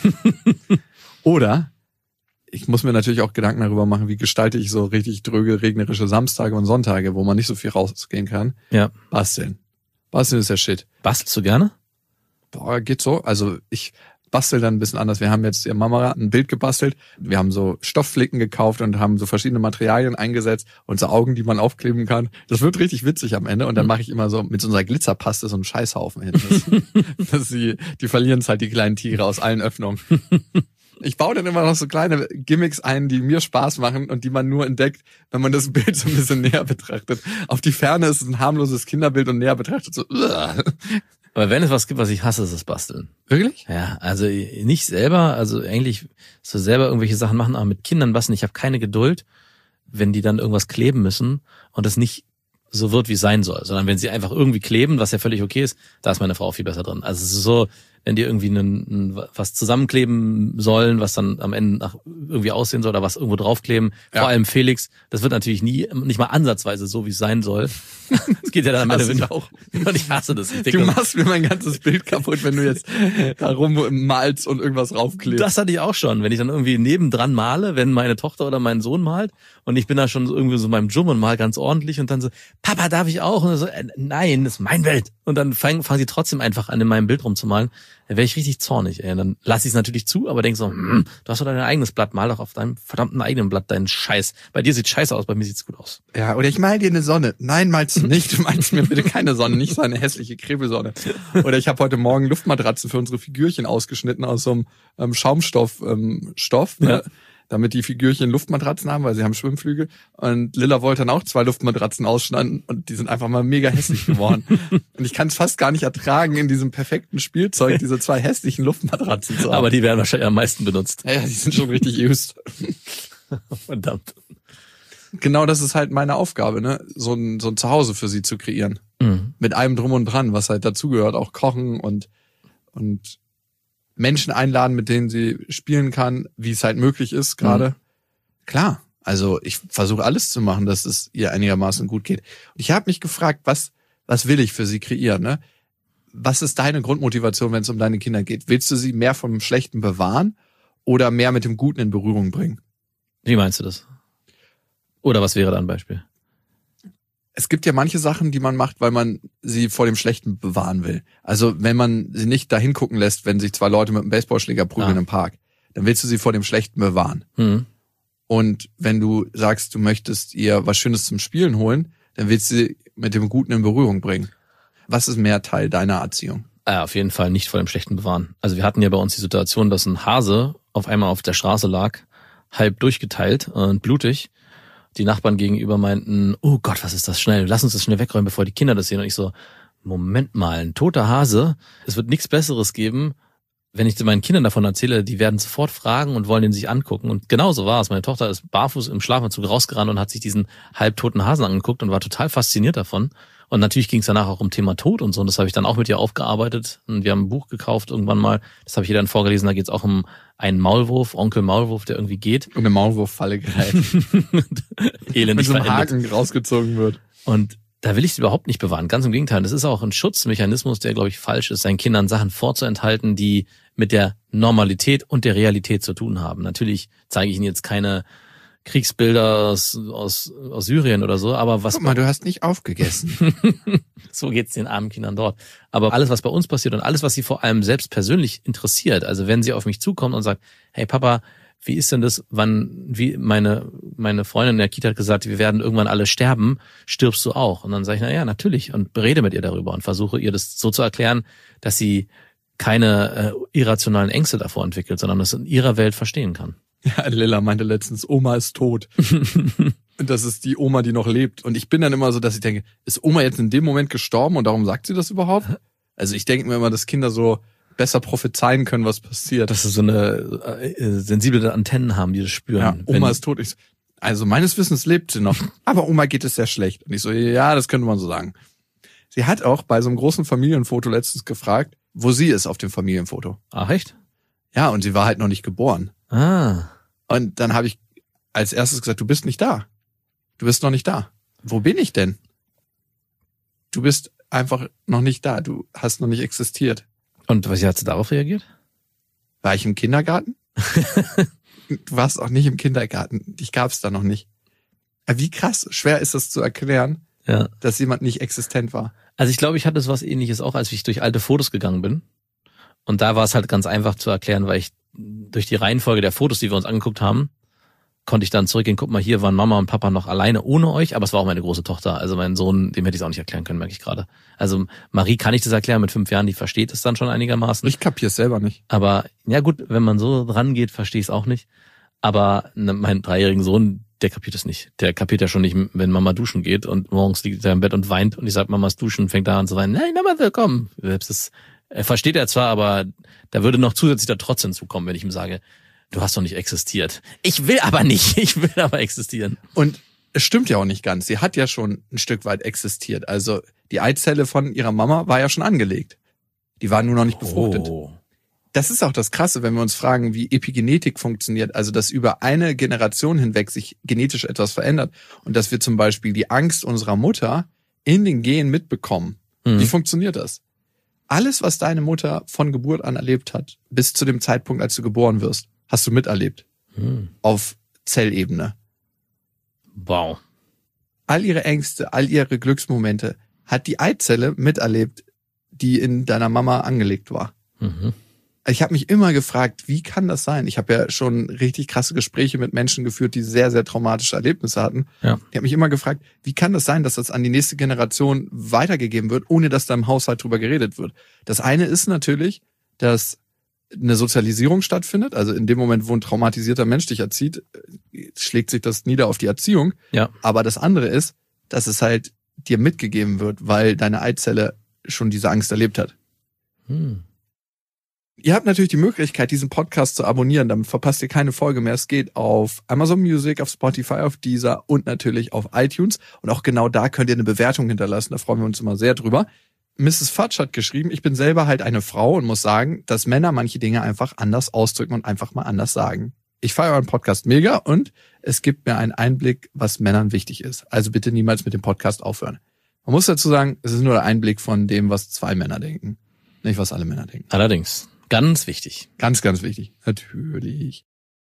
Oder ich muss mir natürlich auch Gedanken darüber machen, wie gestalte ich so richtig dröge, regnerische Samstage und Sonntage, wo man nicht so viel rausgehen kann. Ja. Basteln. Basteln ist ja shit. Bastelst du gerne? Boah, geht so. Also ich bastel dann ein bisschen anders. Wir haben jetzt ihr Mama ein Bild gebastelt. Wir haben so Stoffflicken gekauft und haben so verschiedene Materialien eingesetzt und so Augen, die man aufkleben kann. Das wird richtig witzig am Ende. Und dann mache ich immer so mit so einer Glitzerpaste so einen Scheißhaufen hin. Das, dass sie, die verlieren es halt, die kleinen Tiere aus allen Öffnungen. Ich baue dann immer noch so kleine Gimmicks ein, die mir Spaß machen und die man nur entdeckt, wenn man das Bild so ein bisschen näher betrachtet. Auf die Ferne ist es ein harmloses Kinderbild und näher betrachtet so. Uah. Aber wenn es was gibt, was ich hasse, ist das Basteln. Wirklich? Ja, also nicht selber, also eigentlich so selber irgendwelche Sachen machen, aber mit Kindern basteln. Ich habe keine Geduld, wenn die dann irgendwas kleben müssen und das nicht so wird, wie es sein soll, sondern wenn sie einfach irgendwie kleben, was ja völlig okay ist, da ist meine Frau viel besser drin. Also es ist so, wenn die irgendwie einen, einen, was zusammenkleben sollen, was dann am Ende nach irgendwie aussehen soll oder was irgendwo draufkleben. Ja. Vor allem Felix, das wird natürlich nie, nicht mal ansatzweise so, wie es sein soll. Es geht ja dann am Ende, Hasse wenn ich du auch. Und ich hasse das. Ich Du denke, machst mir mein ganzes Bild kaputt, wenn du jetzt da rummalst und irgendwas raufklebst. das hatte ich auch schon, wenn ich dann irgendwie nebendran male, wenn meine Tochter oder mein Sohn malt und ich bin da schon so irgendwie so in meinem Dschungel und mal ganz ordentlich und dann so, Papa, darf ich auch? Und so, äh, nein, das ist mein Welt. Und dann fangen, fangen sie trotzdem einfach an, in meinem Bild rumzumalen. Da wäre ich richtig zornig, ey. Dann lasse ich es natürlich zu, aber denk so, hm, du hast doch dein eigenes Blatt, mal doch auf deinem verdammten eigenen Blatt deinen Scheiß. Bei dir sieht scheiße aus, bei mir sieht's gut aus. Ja, oder ich mal dir eine Sonne. Nein, malst du nicht. Du malst mir bitte keine Sonne, nicht so eine hässliche Krebelsonne. Oder ich habe heute Morgen Luftmatratzen für unsere Figürchen ausgeschnitten aus so einem ähm, Schaumstoff, ähm, Stoff, ne? Ja. Damit die Figürchen Luftmatratzen haben, weil sie haben Schwimmflügel. Und Lilla wollte dann auch zwei Luftmatratzen ausschneiden und die sind einfach mal mega hässlich geworden. Und ich kann es fast gar nicht ertragen, in diesem perfekten Spielzeug diese zwei hässlichen Luftmatratzen zu haben. Aber die werden wahrscheinlich am meisten benutzt. Ja, ja, die sind schon richtig used. Verdammt. Genau, das ist halt meine Aufgabe, ne? So ein, so ein Zuhause für sie zu kreieren. Mhm. Mit allem drum und dran, was halt dazugehört, auch kochen und, und Menschen einladen, mit denen sie spielen kann, wie es halt möglich ist gerade. Mhm. Klar, also ich versuche alles zu machen, dass es ihr einigermaßen gut geht. Und ich habe mich gefragt, was was will ich für sie kreieren? Ne? Was ist deine Grundmotivation, wenn es um deine Kinder geht? Willst du sie mehr vom Schlechten bewahren oder mehr mit dem Guten in Berührung bringen? Wie meinst du das? Oder was wäre da ein Beispiel? Es gibt ja manche Sachen, die man macht, weil man sie vor dem Schlechten bewahren will. Also wenn man sie nicht dahin gucken lässt, wenn sich zwei Leute mit einem Baseballschläger prügeln ah. im Park, dann willst du sie vor dem Schlechten bewahren. Mhm. Und wenn du sagst, du möchtest ihr was Schönes zum Spielen holen, dann willst du sie mit dem Guten in Berührung bringen. Was ist mehr Teil deiner Erziehung? Ja, auf jeden Fall nicht vor dem Schlechten bewahren. Also wir hatten ja bei uns die Situation, dass ein Hase auf einmal auf der Straße lag, halb durchgeteilt und blutig. Die Nachbarn gegenüber meinten, oh Gott, was ist das schnell? Lass uns das schnell wegräumen, bevor die Kinder das sehen. Und ich so, Moment mal, ein toter Hase. Es wird nichts Besseres geben, wenn ich meinen Kindern davon erzähle, die werden sofort fragen und wollen den sich angucken. Und genau so war es. Meine Tochter ist barfuß im Schlafanzug rausgerannt und hat sich diesen halbtoten Hasen angeguckt und war total fasziniert davon. Und natürlich ging es danach auch um Thema Tod und so. Und das habe ich dann auch mit ihr aufgearbeitet. Und wir haben ein Buch gekauft irgendwann mal. Das habe ich ihr dann vorgelesen. Da geht es auch um einen Maulwurf, Onkel Maulwurf, der irgendwie geht. Und eine Maulwurffalle gerät. Elendig mit so einem verendet. Haken rausgezogen wird. Und da will ich es überhaupt nicht bewahren. Ganz im Gegenteil. Das ist auch ein Schutzmechanismus, der, glaube ich, falsch ist, seinen Kindern Sachen vorzuenthalten, die mit der Normalität und der Realität zu tun haben. Natürlich zeige ich ihnen jetzt keine Kriegsbilder aus, aus, aus Syrien oder so, aber was... Guck mal, du hast nicht aufgegessen. So geht's den armen Kindern dort. Aber alles, was bei uns passiert und alles, was sie vor allem selbst persönlich interessiert, also wenn sie auf mich zukommt und sagt, hey Papa, wie ist denn das, wann, wie meine meine Freundin in der Kita hat gesagt, wir werden irgendwann alle sterben, stirbst du auch? Und dann sage ich, na ja, natürlich, und berede mit ihr darüber und versuche ihr das so zu erklären, dass sie keine äh, irrationalen Ängste davor entwickelt, sondern das in ihrer Welt verstehen kann. Ja, Lilla meinte letztens, Oma ist tot. Und das ist die Oma, die noch lebt. Und ich bin dann immer so, dass ich denke, ist Oma jetzt in dem Moment gestorben und darum sagt sie das überhaupt? Also ich denke mir immer, dass Kinder so besser prophezeien können, was passiert. Dass sie so eine äh, sensible Antennen haben, die das spüren. Ja, Oma ist tot. Ich so, also meines Wissens lebt sie noch. Aber Oma geht es sehr schlecht. Und ich so, ja, das könnte man so sagen. Sie hat auch bei so einem großen Familienfoto letztens gefragt, wo sie ist auf dem Familienfoto. Ach, echt? Ja, und sie war halt noch nicht geboren. Ah. Und dann habe ich als erstes gesagt, du bist nicht da. Du bist noch nicht da. Wo bin ich denn? Du bist einfach noch nicht da. Du hast noch nicht existiert. Und was hat sie darauf reagiert? War ich im Kindergarten? Du warst auch nicht im Kindergarten. Dich gab's da noch nicht. Wie krass schwer ist das zu erklären, ja, dass jemand nicht existent war. Also ich glaube, ich hatte sowas Ähnliches auch, als ich durch alte Fotos gegangen bin. Und da war es halt ganz einfach zu erklären, weil ich durch die Reihenfolge der Fotos, die wir uns angeguckt haben, konnte ich dann zurückgehen, guck mal, hier waren Mama und Papa noch alleine ohne euch, aber es war auch meine große Tochter. Also mein Sohn, dem hätte ich es auch nicht erklären können, merke ich gerade. Also Marie kann ich das erklären mit fünf Jahren, die versteht es dann schon einigermaßen. Ich kapiere es selber nicht. Aber ja gut, wenn man so rangeht, verstehe ich es auch nicht. Aber ne, mein dreijährigen Sohn, der kapiert es nicht. Der kapiert ja schon nicht, wenn Mama duschen geht und morgens liegt er im Bett und weint und ich sage, Mamas duschen, fängt da an zu weinen. Nein, Mama will kommen. Das versteht er zwar, aber da würde noch zusätzlich da trotzdem zukommen, wenn ich ihm sage, du hast doch nicht existiert. Ich will aber nicht, ich will aber existieren. Und es stimmt ja auch nicht ganz. Sie hat ja schon ein Stück weit existiert. Also die Eizelle von ihrer Mama war ja schon angelegt. Die war nur noch nicht befruchtet. Oh. Das ist auch das Krasse, wenn wir uns fragen, wie Epigenetik funktioniert. Also dass über eine Generation hinweg sich genetisch etwas verändert. Und dass wir zum Beispiel die Angst unserer Mutter in den Genen mitbekommen. Mhm. Wie funktioniert das? Alles, was deine Mutter von Geburt an erlebt hat, bis zu dem Zeitpunkt, als du geboren wirst, hast du miterlebt. Hm. Auf Zellebene. Wow. All ihre Ängste, all ihre Glücksmomente hat die Eizelle miterlebt, die in deiner Mama angelegt war. Mhm. Ich habe mich immer gefragt, wie kann das sein? Ich habe ja schon richtig krasse Gespräche mit Menschen geführt, die sehr, sehr traumatische Erlebnisse hatten. Ja. Ich habe mich immer gefragt, wie kann das sein, dass das an die nächste Generation weitergegeben wird, ohne dass da im Haushalt drüber geredet wird? Das eine ist natürlich, dass eine Sozialisierung stattfindet. Also in dem Moment, wo ein traumatisierter Mensch dich erzieht, schlägt sich das nieder auf die Erziehung. Ja. Aber das andere ist, dass es halt dir mitgegeben wird, weil deine Eizelle schon diese Angst erlebt hat. Hm. Ihr habt natürlich die Möglichkeit, diesen Podcast zu abonnieren, damit verpasst ihr keine Folge mehr. Es geht auf Amazon Music, auf Spotify, auf Deezer und natürlich auf iTunes. Und auch genau da könnt ihr eine Bewertung hinterlassen, da freuen wir uns immer sehr drüber. Misses Fatsch hat geschrieben, ich bin selber halt eine Frau und muss sagen, dass Männer manche Dinge einfach anders ausdrücken und einfach mal anders sagen. Ich feiere euren Podcast mega und es gibt mir einen Einblick, was Männern wichtig ist. Also bitte niemals mit dem Podcast aufhören. Man muss dazu sagen, es ist nur der Einblick von dem, was zwei Männer denken. Nicht, was alle Männer denken. Allerdings. Ganz wichtig. Ganz, ganz wichtig. Natürlich.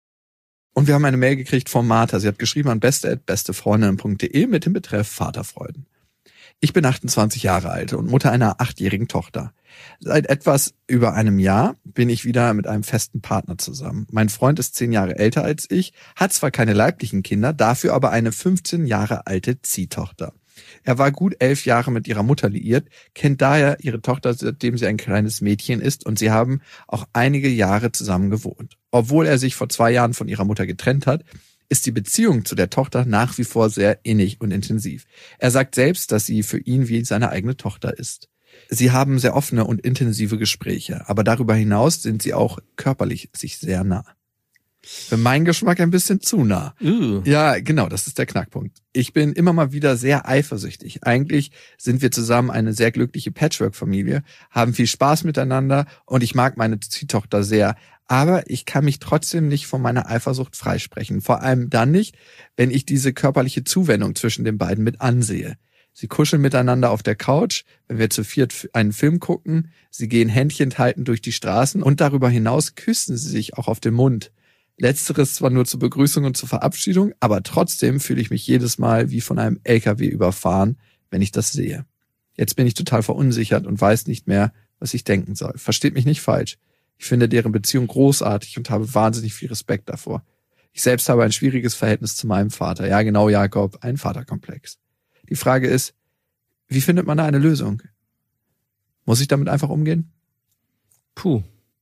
Und wir haben eine Mail gekriegt von Martha. Sie hat geschrieben an beste at bestefreundinnen punkt de mit dem Betreff Vaterfreuden. Ich bin achtundzwanzig Jahre alt und Mutter einer achtjährigen Tochter. Seit etwas über einem Jahr bin ich wieder mit einem festen Partner zusammen. Mein Freund ist zehn Jahre älter als ich, hat zwar keine leiblichen Kinder, dafür aber eine fünfzehn Jahre alte Ziehtochter. Er war gut elf Jahre mit ihrer Mutter liiert, kennt daher ihre Tochter, seitdem sie ein kleines Mädchen ist, und sie haben auch einige Jahre zusammen gewohnt. Obwohl er sich vor zwei Jahren von ihrer Mutter getrennt hat, ist die Beziehung zu der Tochter nach wie vor sehr innig und intensiv. Er sagt selbst, dass sie für ihn wie seine eigene Tochter ist. Sie haben sehr offene und intensive Gespräche, aber darüber hinaus sind sie auch körperlich sich sehr nah. Für meinen Geschmack ein bisschen zu nah. Uh. Ja, genau, das ist der Knackpunkt. Ich bin immer mal wieder sehr eifersüchtig. Eigentlich sind wir zusammen eine sehr glückliche Patchwork-Familie, haben viel Spaß miteinander und ich mag meine Ziehtochter sehr. Aber ich kann mich trotzdem nicht von meiner Eifersucht freisprechen. Vor allem dann nicht, wenn ich diese körperliche Zuwendung zwischen den beiden mit ansehe. Sie kuscheln miteinander auf der Couch, wenn wir zu viert einen Film gucken. Sie gehen Händchen haltend durch die Straßen und darüber hinaus küssen sie sich auch auf den Mund. Letzteres zwar nur zur Begrüßung und zur Verabschiedung, aber trotzdem fühle ich mich jedes Mal wie von einem L K W überfahren, wenn ich das sehe. Jetzt bin ich total verunsichert und weiß nicht mehr, was ich denken soll. Versteht mich nicht falsch. Ich finde deren Beziehung großartig und habe wahnsinnig viel Respekt davor. Ich selbst habe ein schwieriges Verhältnis zu meinem Vater. Ja, genau, Jakob, ein Vaterkomplex. Die Frage ist, wie findet man da eine Lösung? Muss ich damit einfach umgehen? Puh.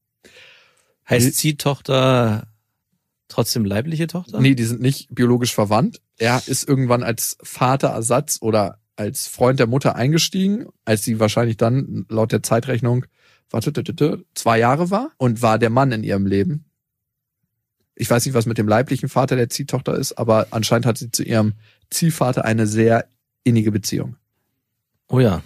Heißt Ziehtochter trotzdem leibliche Tochter? Nee, die sind nicht biologisch verwandt. Er ist irgendwann als Vaterersatz oder als Freund der Mutter eingestiegen, als sie wahrscheinlich dann laut der Zeitrechnung warte, zwei Jahre war und war der Mann in ihrem Leben. Ich weiß nicht, was mit dem leiblichen Vater der Ziehtochter ist, aber anscheinend hat sie zu ihrem Ziehvater eine sehr innige Beziehung. Oh ja.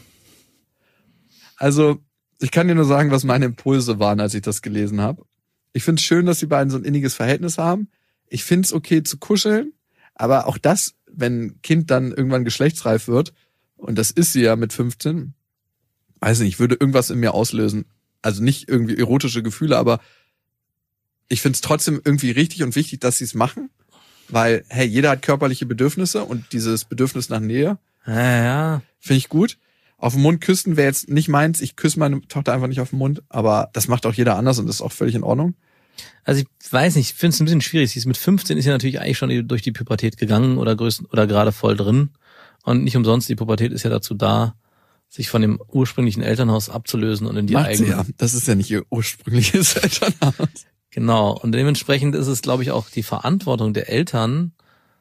Also, ich kann dir nur sagen, was meine Impulse waren, als ich das gelesen habe. Ich finde es schön, dass die beiden so ein inniges Verhältnis haben. Ich finde es okay zu kuscheln, aber auch das, wenn ein Kind dann irgendwann geschlechtsreif wird, und das ist sie ja mit fünfzehn, weiß nicht, würde irgendwas in mir auslösen. Also nicht irgendwie erotische Gefühle, aber ich finde es trotzdem irgendwie richtig und wichtig, dass sie es machen, weil, hey, jeder hat körperliche Bedürfnisse und dieses Bedürfnis nach Nähe Ja, ja. finde ich gut. Auf den Mund küssen wäre jetzt nicht meins. Ich küsse meine Tochter einfach nicht auf den Mund, aber das macht auch jeder anders und das ist auch völlig in Ordnung. Also ich weiß nicht, ich finde es ein bisschen schwierig. Sie ist mit fünfzehn ist ja natürlich eigentlich schon durch die Pubertät gegangen oder größten oder gerade voll drin. Und nicht umsonst, die Pubertät ist ja dazu da, sich von dem ursprünglichen Elternhaus abzulösen und in die Macht eigene. sie ja. Das ist ja nicht ihr ursprüngliches Elternhaus. Genau. Und dementsprechend ist es, glaube ich, auch die Verantwortung der Eltern,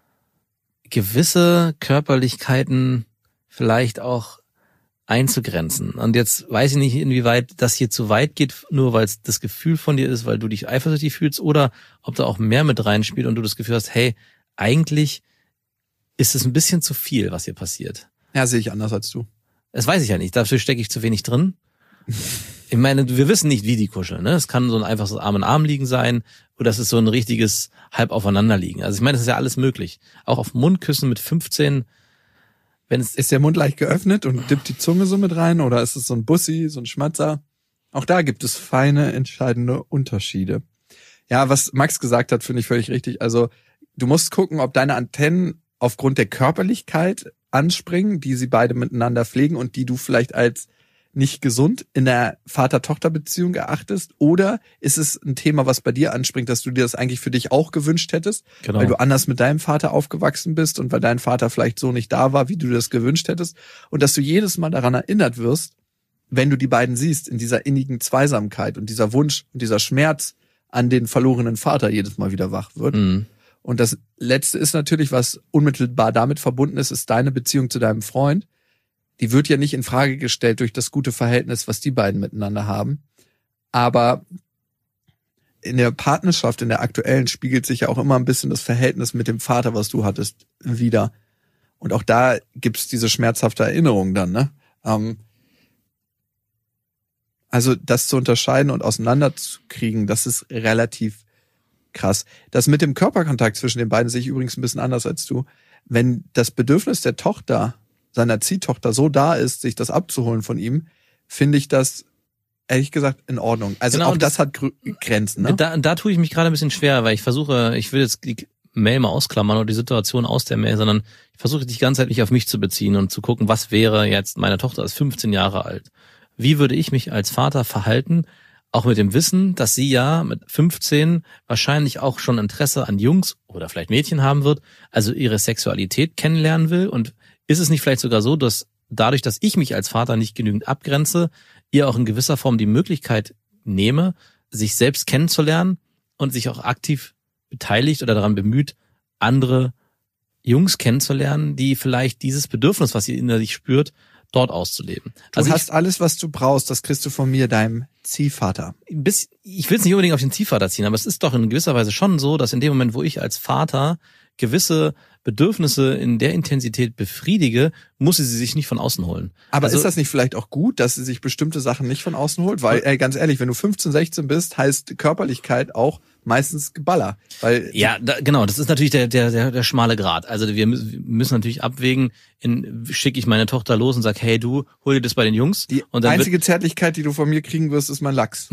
gewisse Körperlichkeiten vielleicht auch einzugrenzen. Und jetzt weiß ich nicht, inwieweit das hier zu weit geht, nur weil es das Gefühl von dir ist, weil du dich eifersüchtig fühlst, oder ob da auch mehr mit reinspielt und du das Gefühl hast, hey, eigentlich ist es ein bisschen zu viel, was hier passiert. Ja, sehe ich anders als du. Das weiß ich ja nicht, dafür stecke ich zu wenig drin. Ich meine, wir wissen nicht, wie die kuscheln. Ne? Es kann so ein einfaches Arm in Arm liegen sein oder es ist so ein richtiges halb aufeinander liegen. Also ich meine, das ist ja alles möglich. Auch auf den Mund küssen mit fünfzehn. Wenn es Ist der Mund leicht geöffnet und dippt die Zunge so mit rein oder ist es so ein Bussi, so ein Schmatzer? Auch da gibt es feine, entscheidende Unterschiede. Ja, was Max gesagt hat, finde ich völlig richtig. Also du musst gucken, ob deine Antennen aufgrund der Körperlichkeit anspringen, die sie beide miteinander pflegen und die du vielleicht als nicht gesund in der Vater-Tochter-Beziehung erachtest? Oder ist es ein Thema, was bei dir anspringt, dass du dir das eigentlich für dich auch gewünscht hättest? Genau. Weil du anders mit deinem Vater aufgewachsen bist und weil dein Vater vielleicht so nicht da war, wie du das gewünscht hättest. Und dass du jedes Mal daran erinnert wirst, wenn du die beiden siehst, in dieser innigen Zweisamkeit und dieser Wunsch und dieser Schmerz an den verlorenen Vater jedes Mal wieder wach wird. Mhm. Und das Letzte ist natürlich, was unmittelbar damit verbunden ist, ist deine Beziehung zu deinem Freund. Die wird ja nicht in Frage gestellt durch das gute Verhältnis, was die beiden miteinander haben. Aber in der Partnerschaft, in der aktuellen, spiegelt sich ja auch immer ein bisschen das Verhältnis mit dem Vater, was du hattest, wieder. Und auch da gibt's diese schmerzhafte Erinnerung dann, ne? Ähm, also das zu unterscheiden und auseinanderzukriegen, das ist relativ krass. Das mit dem Körperkontakt zwischen den beiden sehe ich übrigens ein bisschen anders als du. Wenn das Bedürfnis der Tochter, seiner Ziehtochter so da ist, sich das abzuholen von ihm, finde ich das ehrlich gesagt in Ordnung. Also genau, auch das, das hat Gr- Grenzen. Ne? Da, da tue ich mich gerade ein bisschen schwer, weil ich versuche, ich will jetzt die Mail mal ausklammern oder die Situation aus der Mail, sondern ich versuche dich ganz halt nicht auf mich zu beziehen und zu gucken, was wäre jetzt, meine Tochter ist fünfzehn Jahre alt. Wie würde ich mich als Vater verhalten, auch mit dem Wissen, dass sie ja mit fünfzehn wahrscheinlich auch schon Interesse an Jungs oder vielleicht Mädchen haben wird, also ihre Sexualität kennenlernen will? Und ist es nicht vielleicht sogar so, dass dadurch, dass ich mich als Vater nicht genügend abgrenze, ihr auch in gewisser Form die Möglichkeit nehme, sich selbst kennenzulernen und sich auch aktiv beteiligt oder daran bemüht, andere Jungs kennenzulernen, die vielleicht dieses Bedürfnis, was sie innerlich spürt, dort auszuleben. Du also hast ich, alles, was du brauchst, das kriegst du von mir, deinem Ziehvater. Bis, ich will es nicht unbedingt auf den Ziehvater ziehen, aber es ist doch in gewisser Weise schon so, dass in dem Moment, wo ich als Vater gewisse Bedürfnisse in der Intensität befriedige, muss sie sie sich nicht von außen holen. Aber also, ist das nicht vielleicht auch gut, dass sie sich bestimmte Sachen nicht von außen holt? Weil, ey, ganz ehrlich, wenn du fünfzehn, sechzehn bist, heißt Körperlichkeit auch meistens Geballer. Weil ja, da, genau, das ist natürlich der, der, der, der schmale Grat. Also wir müssen natürlich abwägen, in, schicke ich meine Tochter los und sag, hey du, hol dir das bei den Jungs. Die und dann einzige Zärtlichkeit, die du von mir kriegen wirst, ist mein Lachs.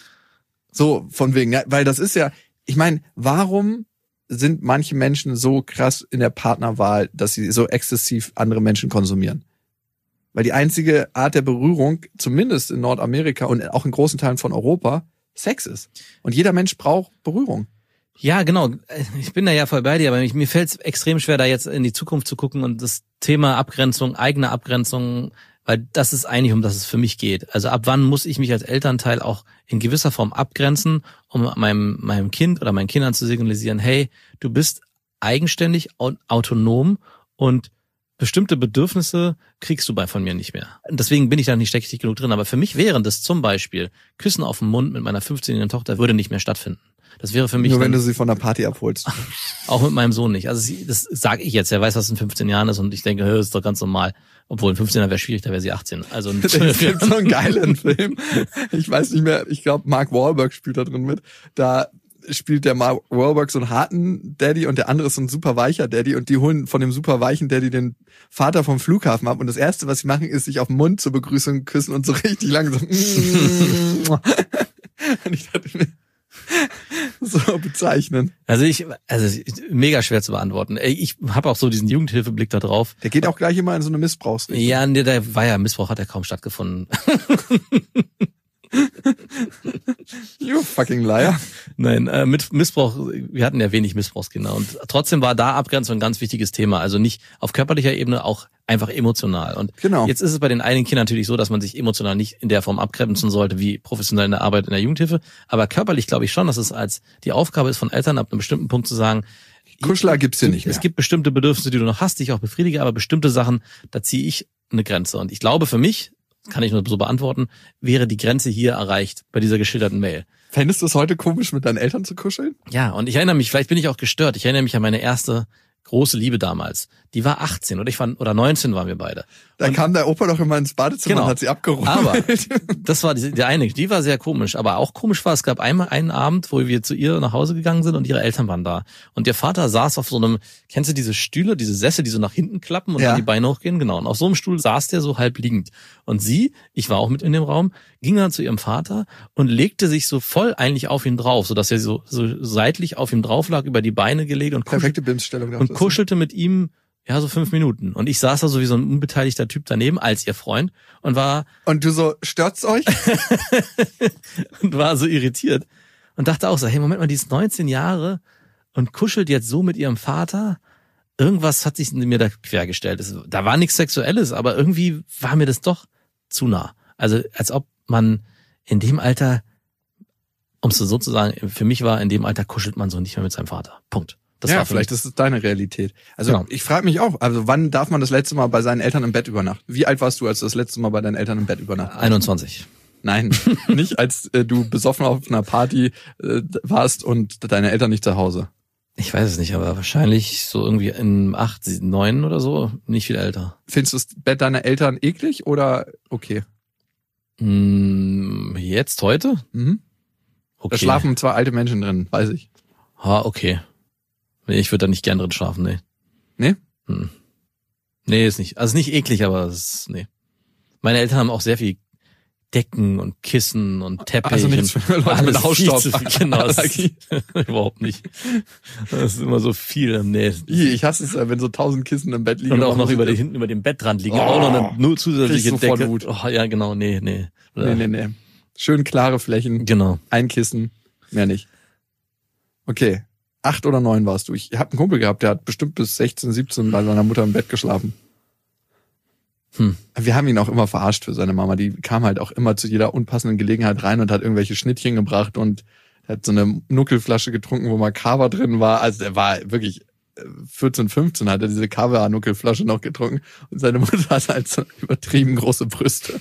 So, von wegen, ja, weil das ist ja, ich meine, warum sind manche Menschen so krass in der Partnerwahl, dass sie so exzessiv andere Menschen konsumieren? Weil die einzige Art der Berührung, zumindest in Nordamerika und auch in großen Teilen von Europa, Sex ist. Und jeder Mensch braucht Berührung. Ja, genau. Ich bin da ja voll bei dir, aber mir fällt es extrem schwer, da jetzt in die Zukunft zu gucken und das Thema Abgrenzung, eigene Abgrenzung, weil das ist eigentlich, um das es für mich geht. Also ab wann muss ich mich als Elternteil auch in gewisser Form abgrenzen, um meinem, meinem Kind oder meinen Kindern zu signalisieren, hey, du bist eigenständig und autonom und bestimmte Bedürfnisse kriegst du bei von mir nicht mehr. Deswegen bin ich da nicht steckig genug drin. Aber für mich wären das zum Beispiel Küssen auf den Mund mit meiner fünfzehnjährigen Tochter würde nicht mehr stattfinden. Das wäre für mich nur wenn dann, du sie von der Party abholst. Auch mit meinem Sohn nicht. Also sie, das sage ich jetzt. Er weiß, was in fünfzehn Jahren ist und ich denke, das ist doch ganz normal. Obwohl in fünfzehn Jahren wäre schwierig, da wäre sie achtzehn. Also Es gibt so einen geilen Film. Ich weiß nicht mehr. Ich glaube, Mark Wahlberg spielt da drin mit. Da spielt der Mark Wahlberg so einen harten Daddy und der andere ist so ein super weicher Daddy und die holen von dem super weichen Daddy den Vater vom Flughafen ab und das Erste, was sie machen, ist sich auf den Mund zur Begrüßung küssen und so richtig langsam. Und ich dachte mir, so bezeichnen. Also ich, also mega schwer zu beantworten. Ich habe auch so diesen Jugendhilfeblick da drauf. Der geht auch gleich immer in so eine Missbrauchsrichtung. Ja, nee, da war ja Missbrauch, hat ja kaum stattgefunden. You fucking liar. Nein, äh, mit Missbrauch, wir hatten ja wenig Missbrauchskinder und trotzdem war da Abgrenzung ein ganz wichtiges Thema. Also nicht auf körperlicher Ebene, auch einfach emotional. Und genau. Jetzt ist es bei den einigen Kindern natürlich so, dass man sich emotional nicht in der Form abgrenzen sollte, wie professionell in der Arbeit in der Jugendhilfe. Aber körperlich glaube ich schon, dass es als die Aufgabe ist von Eltern, ab einem bestimmten Punkt zu sagen, Kuschler gibt's hier nicht mehr. Es gibt bestimmte Bedürfnisse, die du noch hast, die ich auch befriedige, aber bestimmte Sachen, da ziehe ich eine Grenze. Und ich glaube für mich, kann ich nur so beantworten, wäre die Grenze hier erreicht bei dieser geschilderten Mail. Fändest du es heute komisch, mit deinen Eltern zu kuscheln? Ja, und ich erinnere mich, vielleicht bin ich auch gestört, ich erinnere mich an meine erste große Liebe damals. Die war achtzehn oder ich war, oder neunzehn waren wir beide. Da und kam der Opa doch immer ins Badezimmer genau. und hat sie abgerufen. Aber das war die, die eine, die war sehr komisch. Aber auch komisch war, es gab einmal einen Abend, wo wir zu ihr nach Hause gegangen sind und ihre Eltern waren da. Und ihr Vater saß auf so einem, kennst du diese Stühle, diese Sessel, die so nach hinten klappen und ja. dann die Beine hochgehen? Genau. Und auf so einem Stuhl saß der so halb liegend. Und sie, ich war auch mit in dem Raum, ging dann zu ihrem Vater und legte sich so voll eigentlich auf ihn drauf, sodass er so, so seitlich auf ihm drauf lag, über die Beine gelegt und Perfekte Bimsstellung. und kuschelte mit ihm Ja, so fünf Minuten. Und ich saß da so wie so ein unbeteiligter Typ daneben als ihr Freund und war Und du so, stört's euch? und war so irritiert und dachte auch so, hey, Moment mal, die ist neunzehn Jahre und kuschelt jetzt so mit ihrem Vater. Irgendwas hat sich mir da quergestellt. Es, da war nichts Sexuelles, aber irgendwie war mir das doch zu nah. Also als ob man in dem Alter, um es so zu sagen, für mich war, in dem Alter kuschelt man so nicht mehr mit seinem Vater. Punkt. Das ja, war für vielleicht mich. ist es deine Realität. Also Genau. ich frage mich auch, also wann darf man das letzte Mal bei seinen Eltern im Bett übernachten? Wie alt warst du, als du das letzte Mal bei deinen Eltern im Bett übernachtet hast? einundzwanzig. Nein, nicht als äh, du besoffen auf einer Party äh, warst und deine Eltern nicht zu Hause. Ich weiß es nicht, aber wahrscheinlich so irgendwie in acht, neun oder so, nicht viel älter. Findest du das Bett deiner Eltern eklig oder okay? Hm, jetzt, heute? Mhm. Okay. Da schlafen zwei alte Menschen drin, weiß ich. Ha, okay. Nee, ich würde da nicht gern drin schlafen, nee. Nee? Hm. Nee, ist nicht. Also nicht eklig, aber es ist, nee. Meine Eltern haben auch sehr viel Decken und Kissen und Teppich. Also nichts und für Leute mit alles Hausstaub. viel zu viel. Genau, das ist, Allergie. überhaupt nicht. Das ist immer so viel. Nee. Ih, ich hasse es, wenn so tausend Kissen im Bett liegen. Und auch noch muss über ich- die, hinten über dem Bettrand liegen. Oh, auch noch eine nur zusätzliche kriegst sofort Decke. Wut. Oh, ja, genau, nee, nee. Nee, nee, nee. Schön klare Flächen, Genau. ein Kissen, mehr nicht. Okay. Acht oder neun warst du. Ich habe einen Kumpel gehabt, der hat bestimmt bis sechzehn, siebzehn bei seiner Mutter im Bett geschlafen. Hm. Wir haben ihn auch immer verarscht für seine Mama. Die kam halt auch immer zu jeder unpassenden Gelegenheit rein und hat irgendwelche Schnittchen gebracht und hat so eine Nuckelflasche getrunken, wo mal Kava drin war. Also er war wirklich vierzehn, fünfzehn, hat er diese Kava-Nuckelflasche noch getrunken und seine Mutter hat halt so übertrieben große Brüste.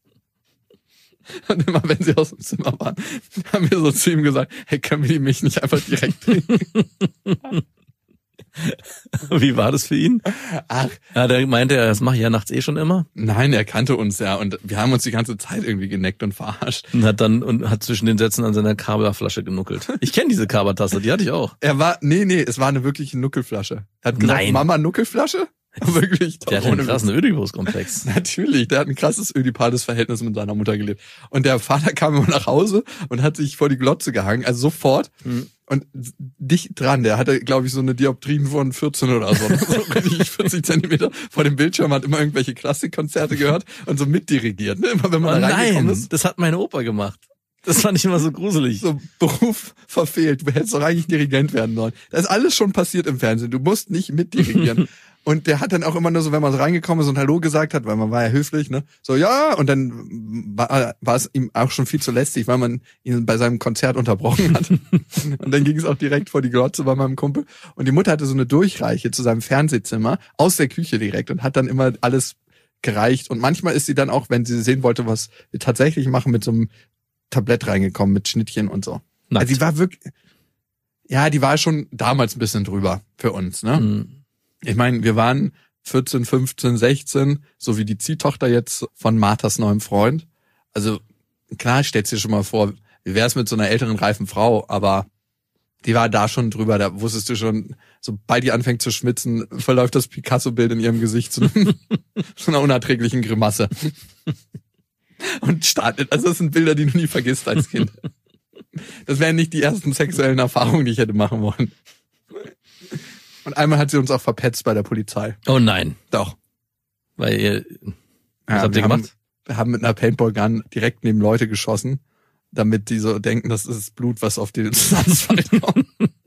Und immer wenn sie aus dem Zimmer waren, haben wir so zu ihm gesagt, hey, können wir die Milch nicht einfach direkt trinken? Wie war das für ihn? Ach, Ja, der meinte, das mache ich ja nachts eh schon immer. nein, er kannte uns ja und wir haben uns die ganze Zeit irgendwie geneckt und verarscht. Und hat dann und hat zwischen den Sätzen an seiner Kaba-Flasche genuckelt. Ich kenne diese Kaba-Tasse, die hatte ich auch. Er war, nee, nee, es war eine wirkliche Nuckelflasche. Er hat gesagt, Nein. Mama, Nuckelflasche? Wirklich. Der hatte einen krassen Ödipus-Komplex. Natürlich, der hat ein krasses ödipales Verhältnis mit seiner Mutter gelebt. Und der Vater kam immer nach Hause und hat sich vor die Glotze gehangen, also sofort. Mhm. Und dicht dran, der hatte, glaube ich, so eine Dioptrien von vierzehn oder so. So richtig vierzig Zentimeter vor dem Bildschirm, hat immer irgendwelche Klassikkonzerte gehört und so mitdirigiert. Ne? Immer wenn man Oh da reingekommen nein, ist. das hat meine Opa gemacht. Das fand ich immer so gruselig. So Beruf verfehlt. Du hättest doch eigentlich Dirigent werden sollen. Das ist alles schon passiert im Fernsehen. Du musst nicht mitdirigieren. Und der hat dann auch immer nur so, wenn man so reingekommen ist und Hallo gesagt hat, weil man war ja höflich, ne? So, ja, und dann war, war es ihm auch schon viel zu lästig, weil man ihn bei seinem Konzert unterbrochen hat. Und dann ging es auch direkt vor die Glotze bei meinem Kumpel. Und die Mutter hatte so eine Durchreiche zu seinem Fernsehzimmer aus der Küche direkt und hat dann immer alles gereicht. Und manchmal ist sie dann auch, wenn sie sehen wollte, was wir tatsächlich machen, mit so einem Tablett reingekommen, mit Schnittchen und so. Nackt. Also die war wirklich, ja, die war schon damals ein bisschen drüber für uns, ne? Mhm. Ich meine, wir waren vierzehn, fünfzehn, sechzehn, so wie die Ziehtochter jetzt von Marthas neuem Freund. Also klar, stellst dir schon mal vor, wie wär's mit so einer älteren, reifen Frau, aber die war da schon drüber, da wusstest du schon, sobald die anfängt zu schwitzen, verläuft das Picasso-Bild in ihrem Gesicht zu, zu einer unerträglichen Grimasse. Und startet, also das sind Bilder, die du nie vergisst als Kind. Das wären nicht die ersten sexuellen Erfahrungen, die ich hätte machen wollen. Und einmal hat sie uns auch verpetzt bei der Polizei. Oh nein. Doch. Weil ihr, was Ja, habt ihr wir haben, gemacht? Wir haben mit einer Paintball-Gun direkt neben Leute geschossen, damit die so denken, das ist Blut, was auf den Asphalt kommt.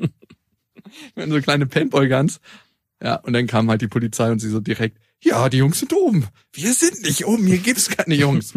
Wir hatten so kleine Paintball-Guns. Ja, und dann kam halt die Polizei und sie so direkt, ja, die Jungs sind oben. Wir sind nicht oben, hier gibt's keine Jungs.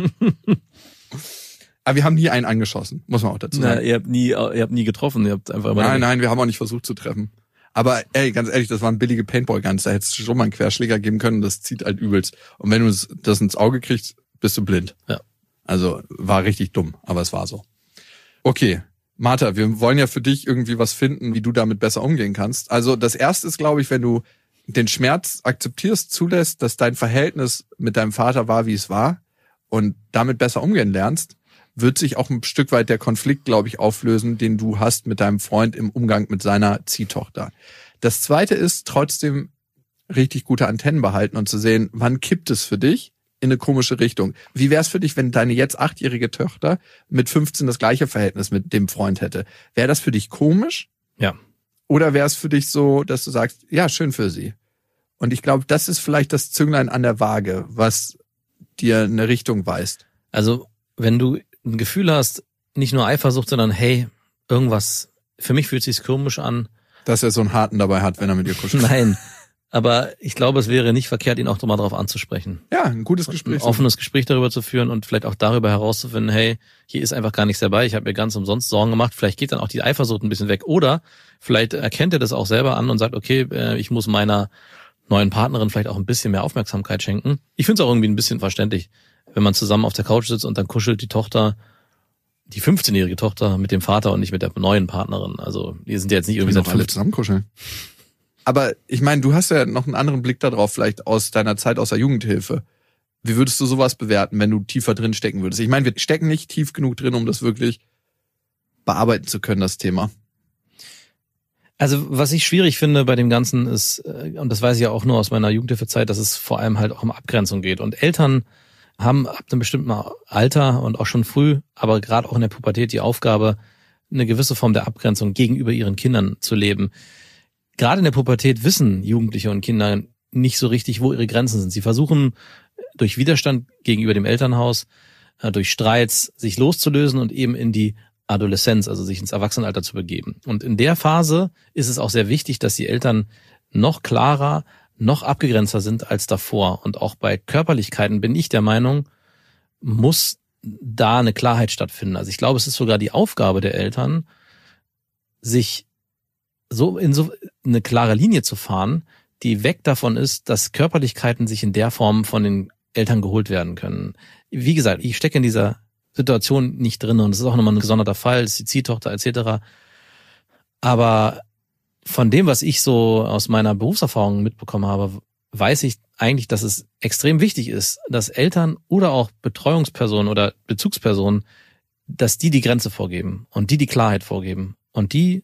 Aber wir haben nie einen angeschossen, muss man auch dazu Na, sagen. ihr habt nie, ihr habt nie getroffen, ihr habt einfach immer. Nein, nein, wir haben auch nicht versucht zu treffen. Aber ey, ganz ehrlich, das waren billige Paintball-Guns. Da hättest du schon mal einen Querschläger geben können, das zieht halt übelst. Und wenn du das ins Auge kriegst, bist du blind. Ja. Also war richtig dumm, aber es war so. Okay, Martha, wir wollen ja für dich irgendwie was finden, wie du damit besser umgehen kannst. Also das Erste ist, glaube ich, wenn du den Schmerz akzeptierst, zulässt, dass dein Verhältnis mit deinem Vater war, wie es war und damit besser umgehen lernst, wird sich auch ein Stück weit der Konflikt, glaube ich, auflösen, den du hast mit deinem Freund im Umgang mit seiner Ziehtochter. Das Zweite ist trotzdem richtig gute Antennen behalten und zu sehen, wann kippt es für dich in eine komische Richtung. Wie wäre es für dich, wenn deine jetzt achtjährige Tochter mit fünfzehn das gleiche Verhältnis mit dem Freund hätte? Wäre das für dich komisch? Ja. Oder wäre es für dich so, dass du sagst, ja, schön für sie? Und ich glaube, das ist vielleicht das Zünglein an der Waage, was dir eine Richtung weist. Also, wenn du ein Gefühl hast, nicht nur Eifersucht, sondern hey, irgendwas, für mich fühlt es sich komisch an. Dass er so einen Harten dabei hat, wenn er mit dir kuschelt. Nein, aber ich glaube, es wäre nicht verkehrt, ihn auch mal darauf anzusprechen. Ja, ein gutes Gespräch. Ein offenes Gespräch darüber zu führen und vielleicht auch darüber herauszufinden, hey, hier ist einfach gar nichts dabei, ich habe mir ganz umsonst Sorgen gemacht, vielleicht geht dann auch die Eifersucht ein bisschen weg. Oder vielleicht erkennt er das auch selber an und sagt, okay, ich muss meiner neuen Partnerin vielleicht auch ein bisschen mehr Aufmerksamkeit schenken. Ich finde es auch irgendwie ein bisschen verständlich, wenn man zusammen auf der Couch sitzt und dann kuschelt die Tochter, die fünfzehnjährige Tochter mit dem Vater und nicht mit der neuen Partnerin. Also die sind ja jetzt nicht irgendwie seit alle zusammen kuscheln. Aber ich meine, du hast ja noch einen anderen Blick darauf, vielleicht aus deiner Zeit aus der Jugendhilfe. Wie würdest du sowas bewerten, wenn du tiefer drin stecken würdest? Ich meine, wir stecken nicht tief genug drin, um das wirklich bearbeiten zu können, das Thema. Also was ich schwierig finde bei dem Ganzen ist, und das weiß ich ja auch nur aus meiner Jugendhilfezeit, dass es vor allem halt auch um Abgrenzung geht. Und Eltern haben ab einem bestimmten Alter und auch schon früh, aber gerade auch in der Pubertät die Aufgabe, eine gewisse Form der Abgrenzung gegenüber ihren Kindern zu leben. Gerade in der Pubertät wissen Jugendliche und Kinder nicht so richtig, wo ihre Grenzen sind. Sie versuchen durch Widerstand gegenüber dem Elternhaus, durch Streits sich loszulösen und eben in die Adoleszenz, also sich ins Erwachsenenalter zu begeben. Und in der Phase ist es auch sehr wichtig, dass die Eltern noch klarer, noch abgegrenzter sind als davor. Und auch bei Körperlichkeiten bin ich der Meinung, muss da eine Klarheit stattfinden. Also ich glaube, es ist sogar die Aufgabe der Eltern, sich so in so eine klare Linie zu fahren, die weg davon ist, dass Körperlichkeiten sich in der Form von den Eltern geholt werden können. Wie gesagt, ich stecke in dieser Situation nicht drin und es ist auch nochmal ein gesonderter Fall, es ist die Ziehtochter et cetera. Aber von dem, was ich so aus meiner Berufserfahrung mitbekommen habe, weiß ich eigentlich, dass es extrem wichtig ist, dass Eltern oder auch Betreuungspersonen oder Bezugspersonen, dass die die Grenze vorgeben und die die Klarheit vorgeben und die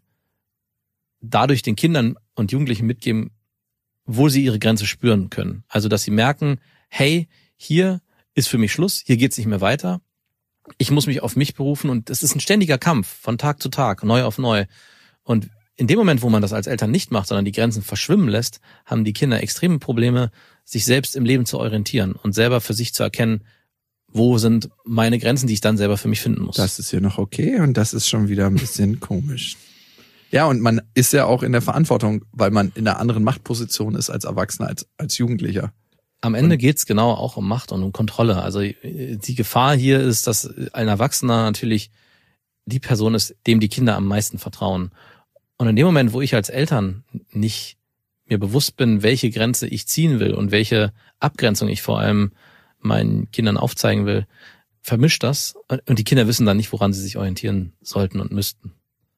dadurch den Kindern und Jugendlichen mitgeben, wo sie ihre Grenze spüren können. Also, dass sie merken, hey, hier ist für mich Schluss, hier geht's nicht mehr weiter. Ich muss mich auf mich berufen und es ist ein ständiger Kampf von Tag zu Tag, neu auf neu. Und in dem Moment, wo man das als Eltern nicht macht, sondern die Grenzen verschwimmen lässt, haben die Kinder extreme Probleme, sich selbst im Leben zu orientieren und selber für sich zu erkennen, wo sind meine Grenzen, die ich dann selber für mich finden muss. Das ist hier noch okay und das ist schon wieder ein bisschen komisch. Ja, und man ist ja auch in der Verantwortung, weil man in einer anderen Machtposition ist als Erwachsener, als, als Jugendlicher. Am Ende geht's genau auch um Macht und um Kontrolle. Also die Gefahr hier ist, dass ein Erwachsener natürlich die Person ist, dem die Kinder am meisten vertrauen. Und in dem Moment, wo ich als Eltern nicht mir bewusst bin, welche Grenze ich ziehen will und welche Abgrenzung ich vor allem meinen Kindern aufzeigen will, vermischt das und die Kinder wissen dann nicht, woran sie sich orientieren sollten und müssten.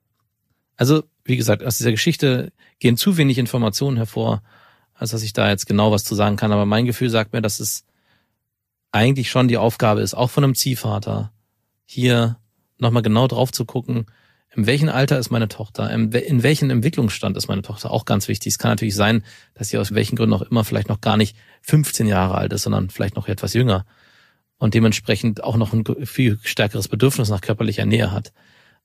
Also, wie gesagt, aus dieser Geschichte gehen zu wenig Informationen hervor, als dass ich da jetzt genau was zu sagen kann. Aber mein Gefühl sagt mir, dass es eigentlich schon die Aufgabe ist, auch von einem Ziehvater, hier nochmal genau drauf zu gucken, in welchem Alter ist meine Tochter, in welchem Entwicklungsstand ist meine Tochter, auch ganz wichtig. Es kann natürlich sein, dass sie aus welchen Gründen auch immer vielleicht noch gar nicht fünfzehn Jahre alt ist, sondern vielleicht noch etwas jünger und dementsprechend auch noch ein viel stärkeres Bedürfnis nach körperlicher Nähe hat.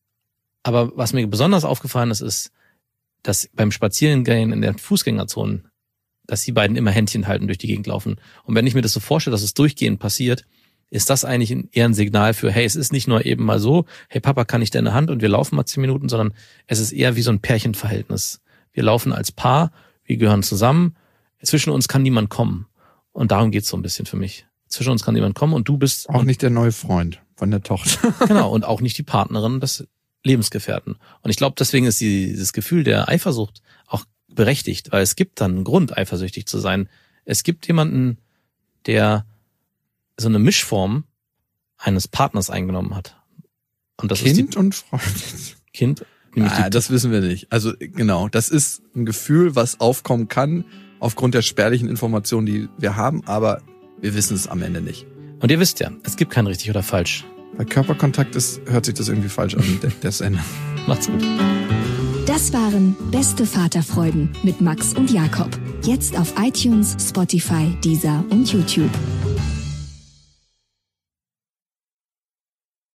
Aber was mir besonders aufgefallen ist, ist, dass beim Spazierengehen in der Fußgängerzone, dass die beiden immer Händchen halten, durch die Gegend laufen. Und wenn ich mir das so vorstelle, dass es durchgehend passiert, ist das eigentlich eher ein Signal für, hey, es ist nicht nur eben mal so, hey Papa, kann ich deine Hand und wir laufen mal zehn Minuten, sondern es ist eher wie so ein Pärchenverhältnis. Wir laufen als Paar, wir gehören zusammen, zwischen uns kann niemand kommen. Und darum geht's so ein bisschen für mich. Zwischen uns kann niemand kommen und du bist... Auch nicht der neue Freund von der Tochter. Genau, und auch nicht die Partnerin des Lebensgefährten. Und ich glaube, deswegen ist dieses Gefühl der Eifersucht auch berechtigt, weil es gibt dann einen Grund, eifersüchtig zu sein. Es gibt jemanden, der so eine Mischform eines Partners eingenommen hat. Und das Kind ist die, und Freund. Kind. Ah, das wissen wir nicht. Also genau, das ist ein Gefühl, was aufkommen kann aufgrund der spärlichen Informationen, die wir haben, aber wir wissen es am Ende nicht. Und ihr wisst ja, es gibt kein richtig oder falsch. Bei Körperkontakt ist, hört sich das irgendwie falsch an, das Ende. Macht's gut. Das waren Beste Vaterfreuden mit Max und Jakob. Jetzt auf iTunes, Spotify, Deezer und YouTube.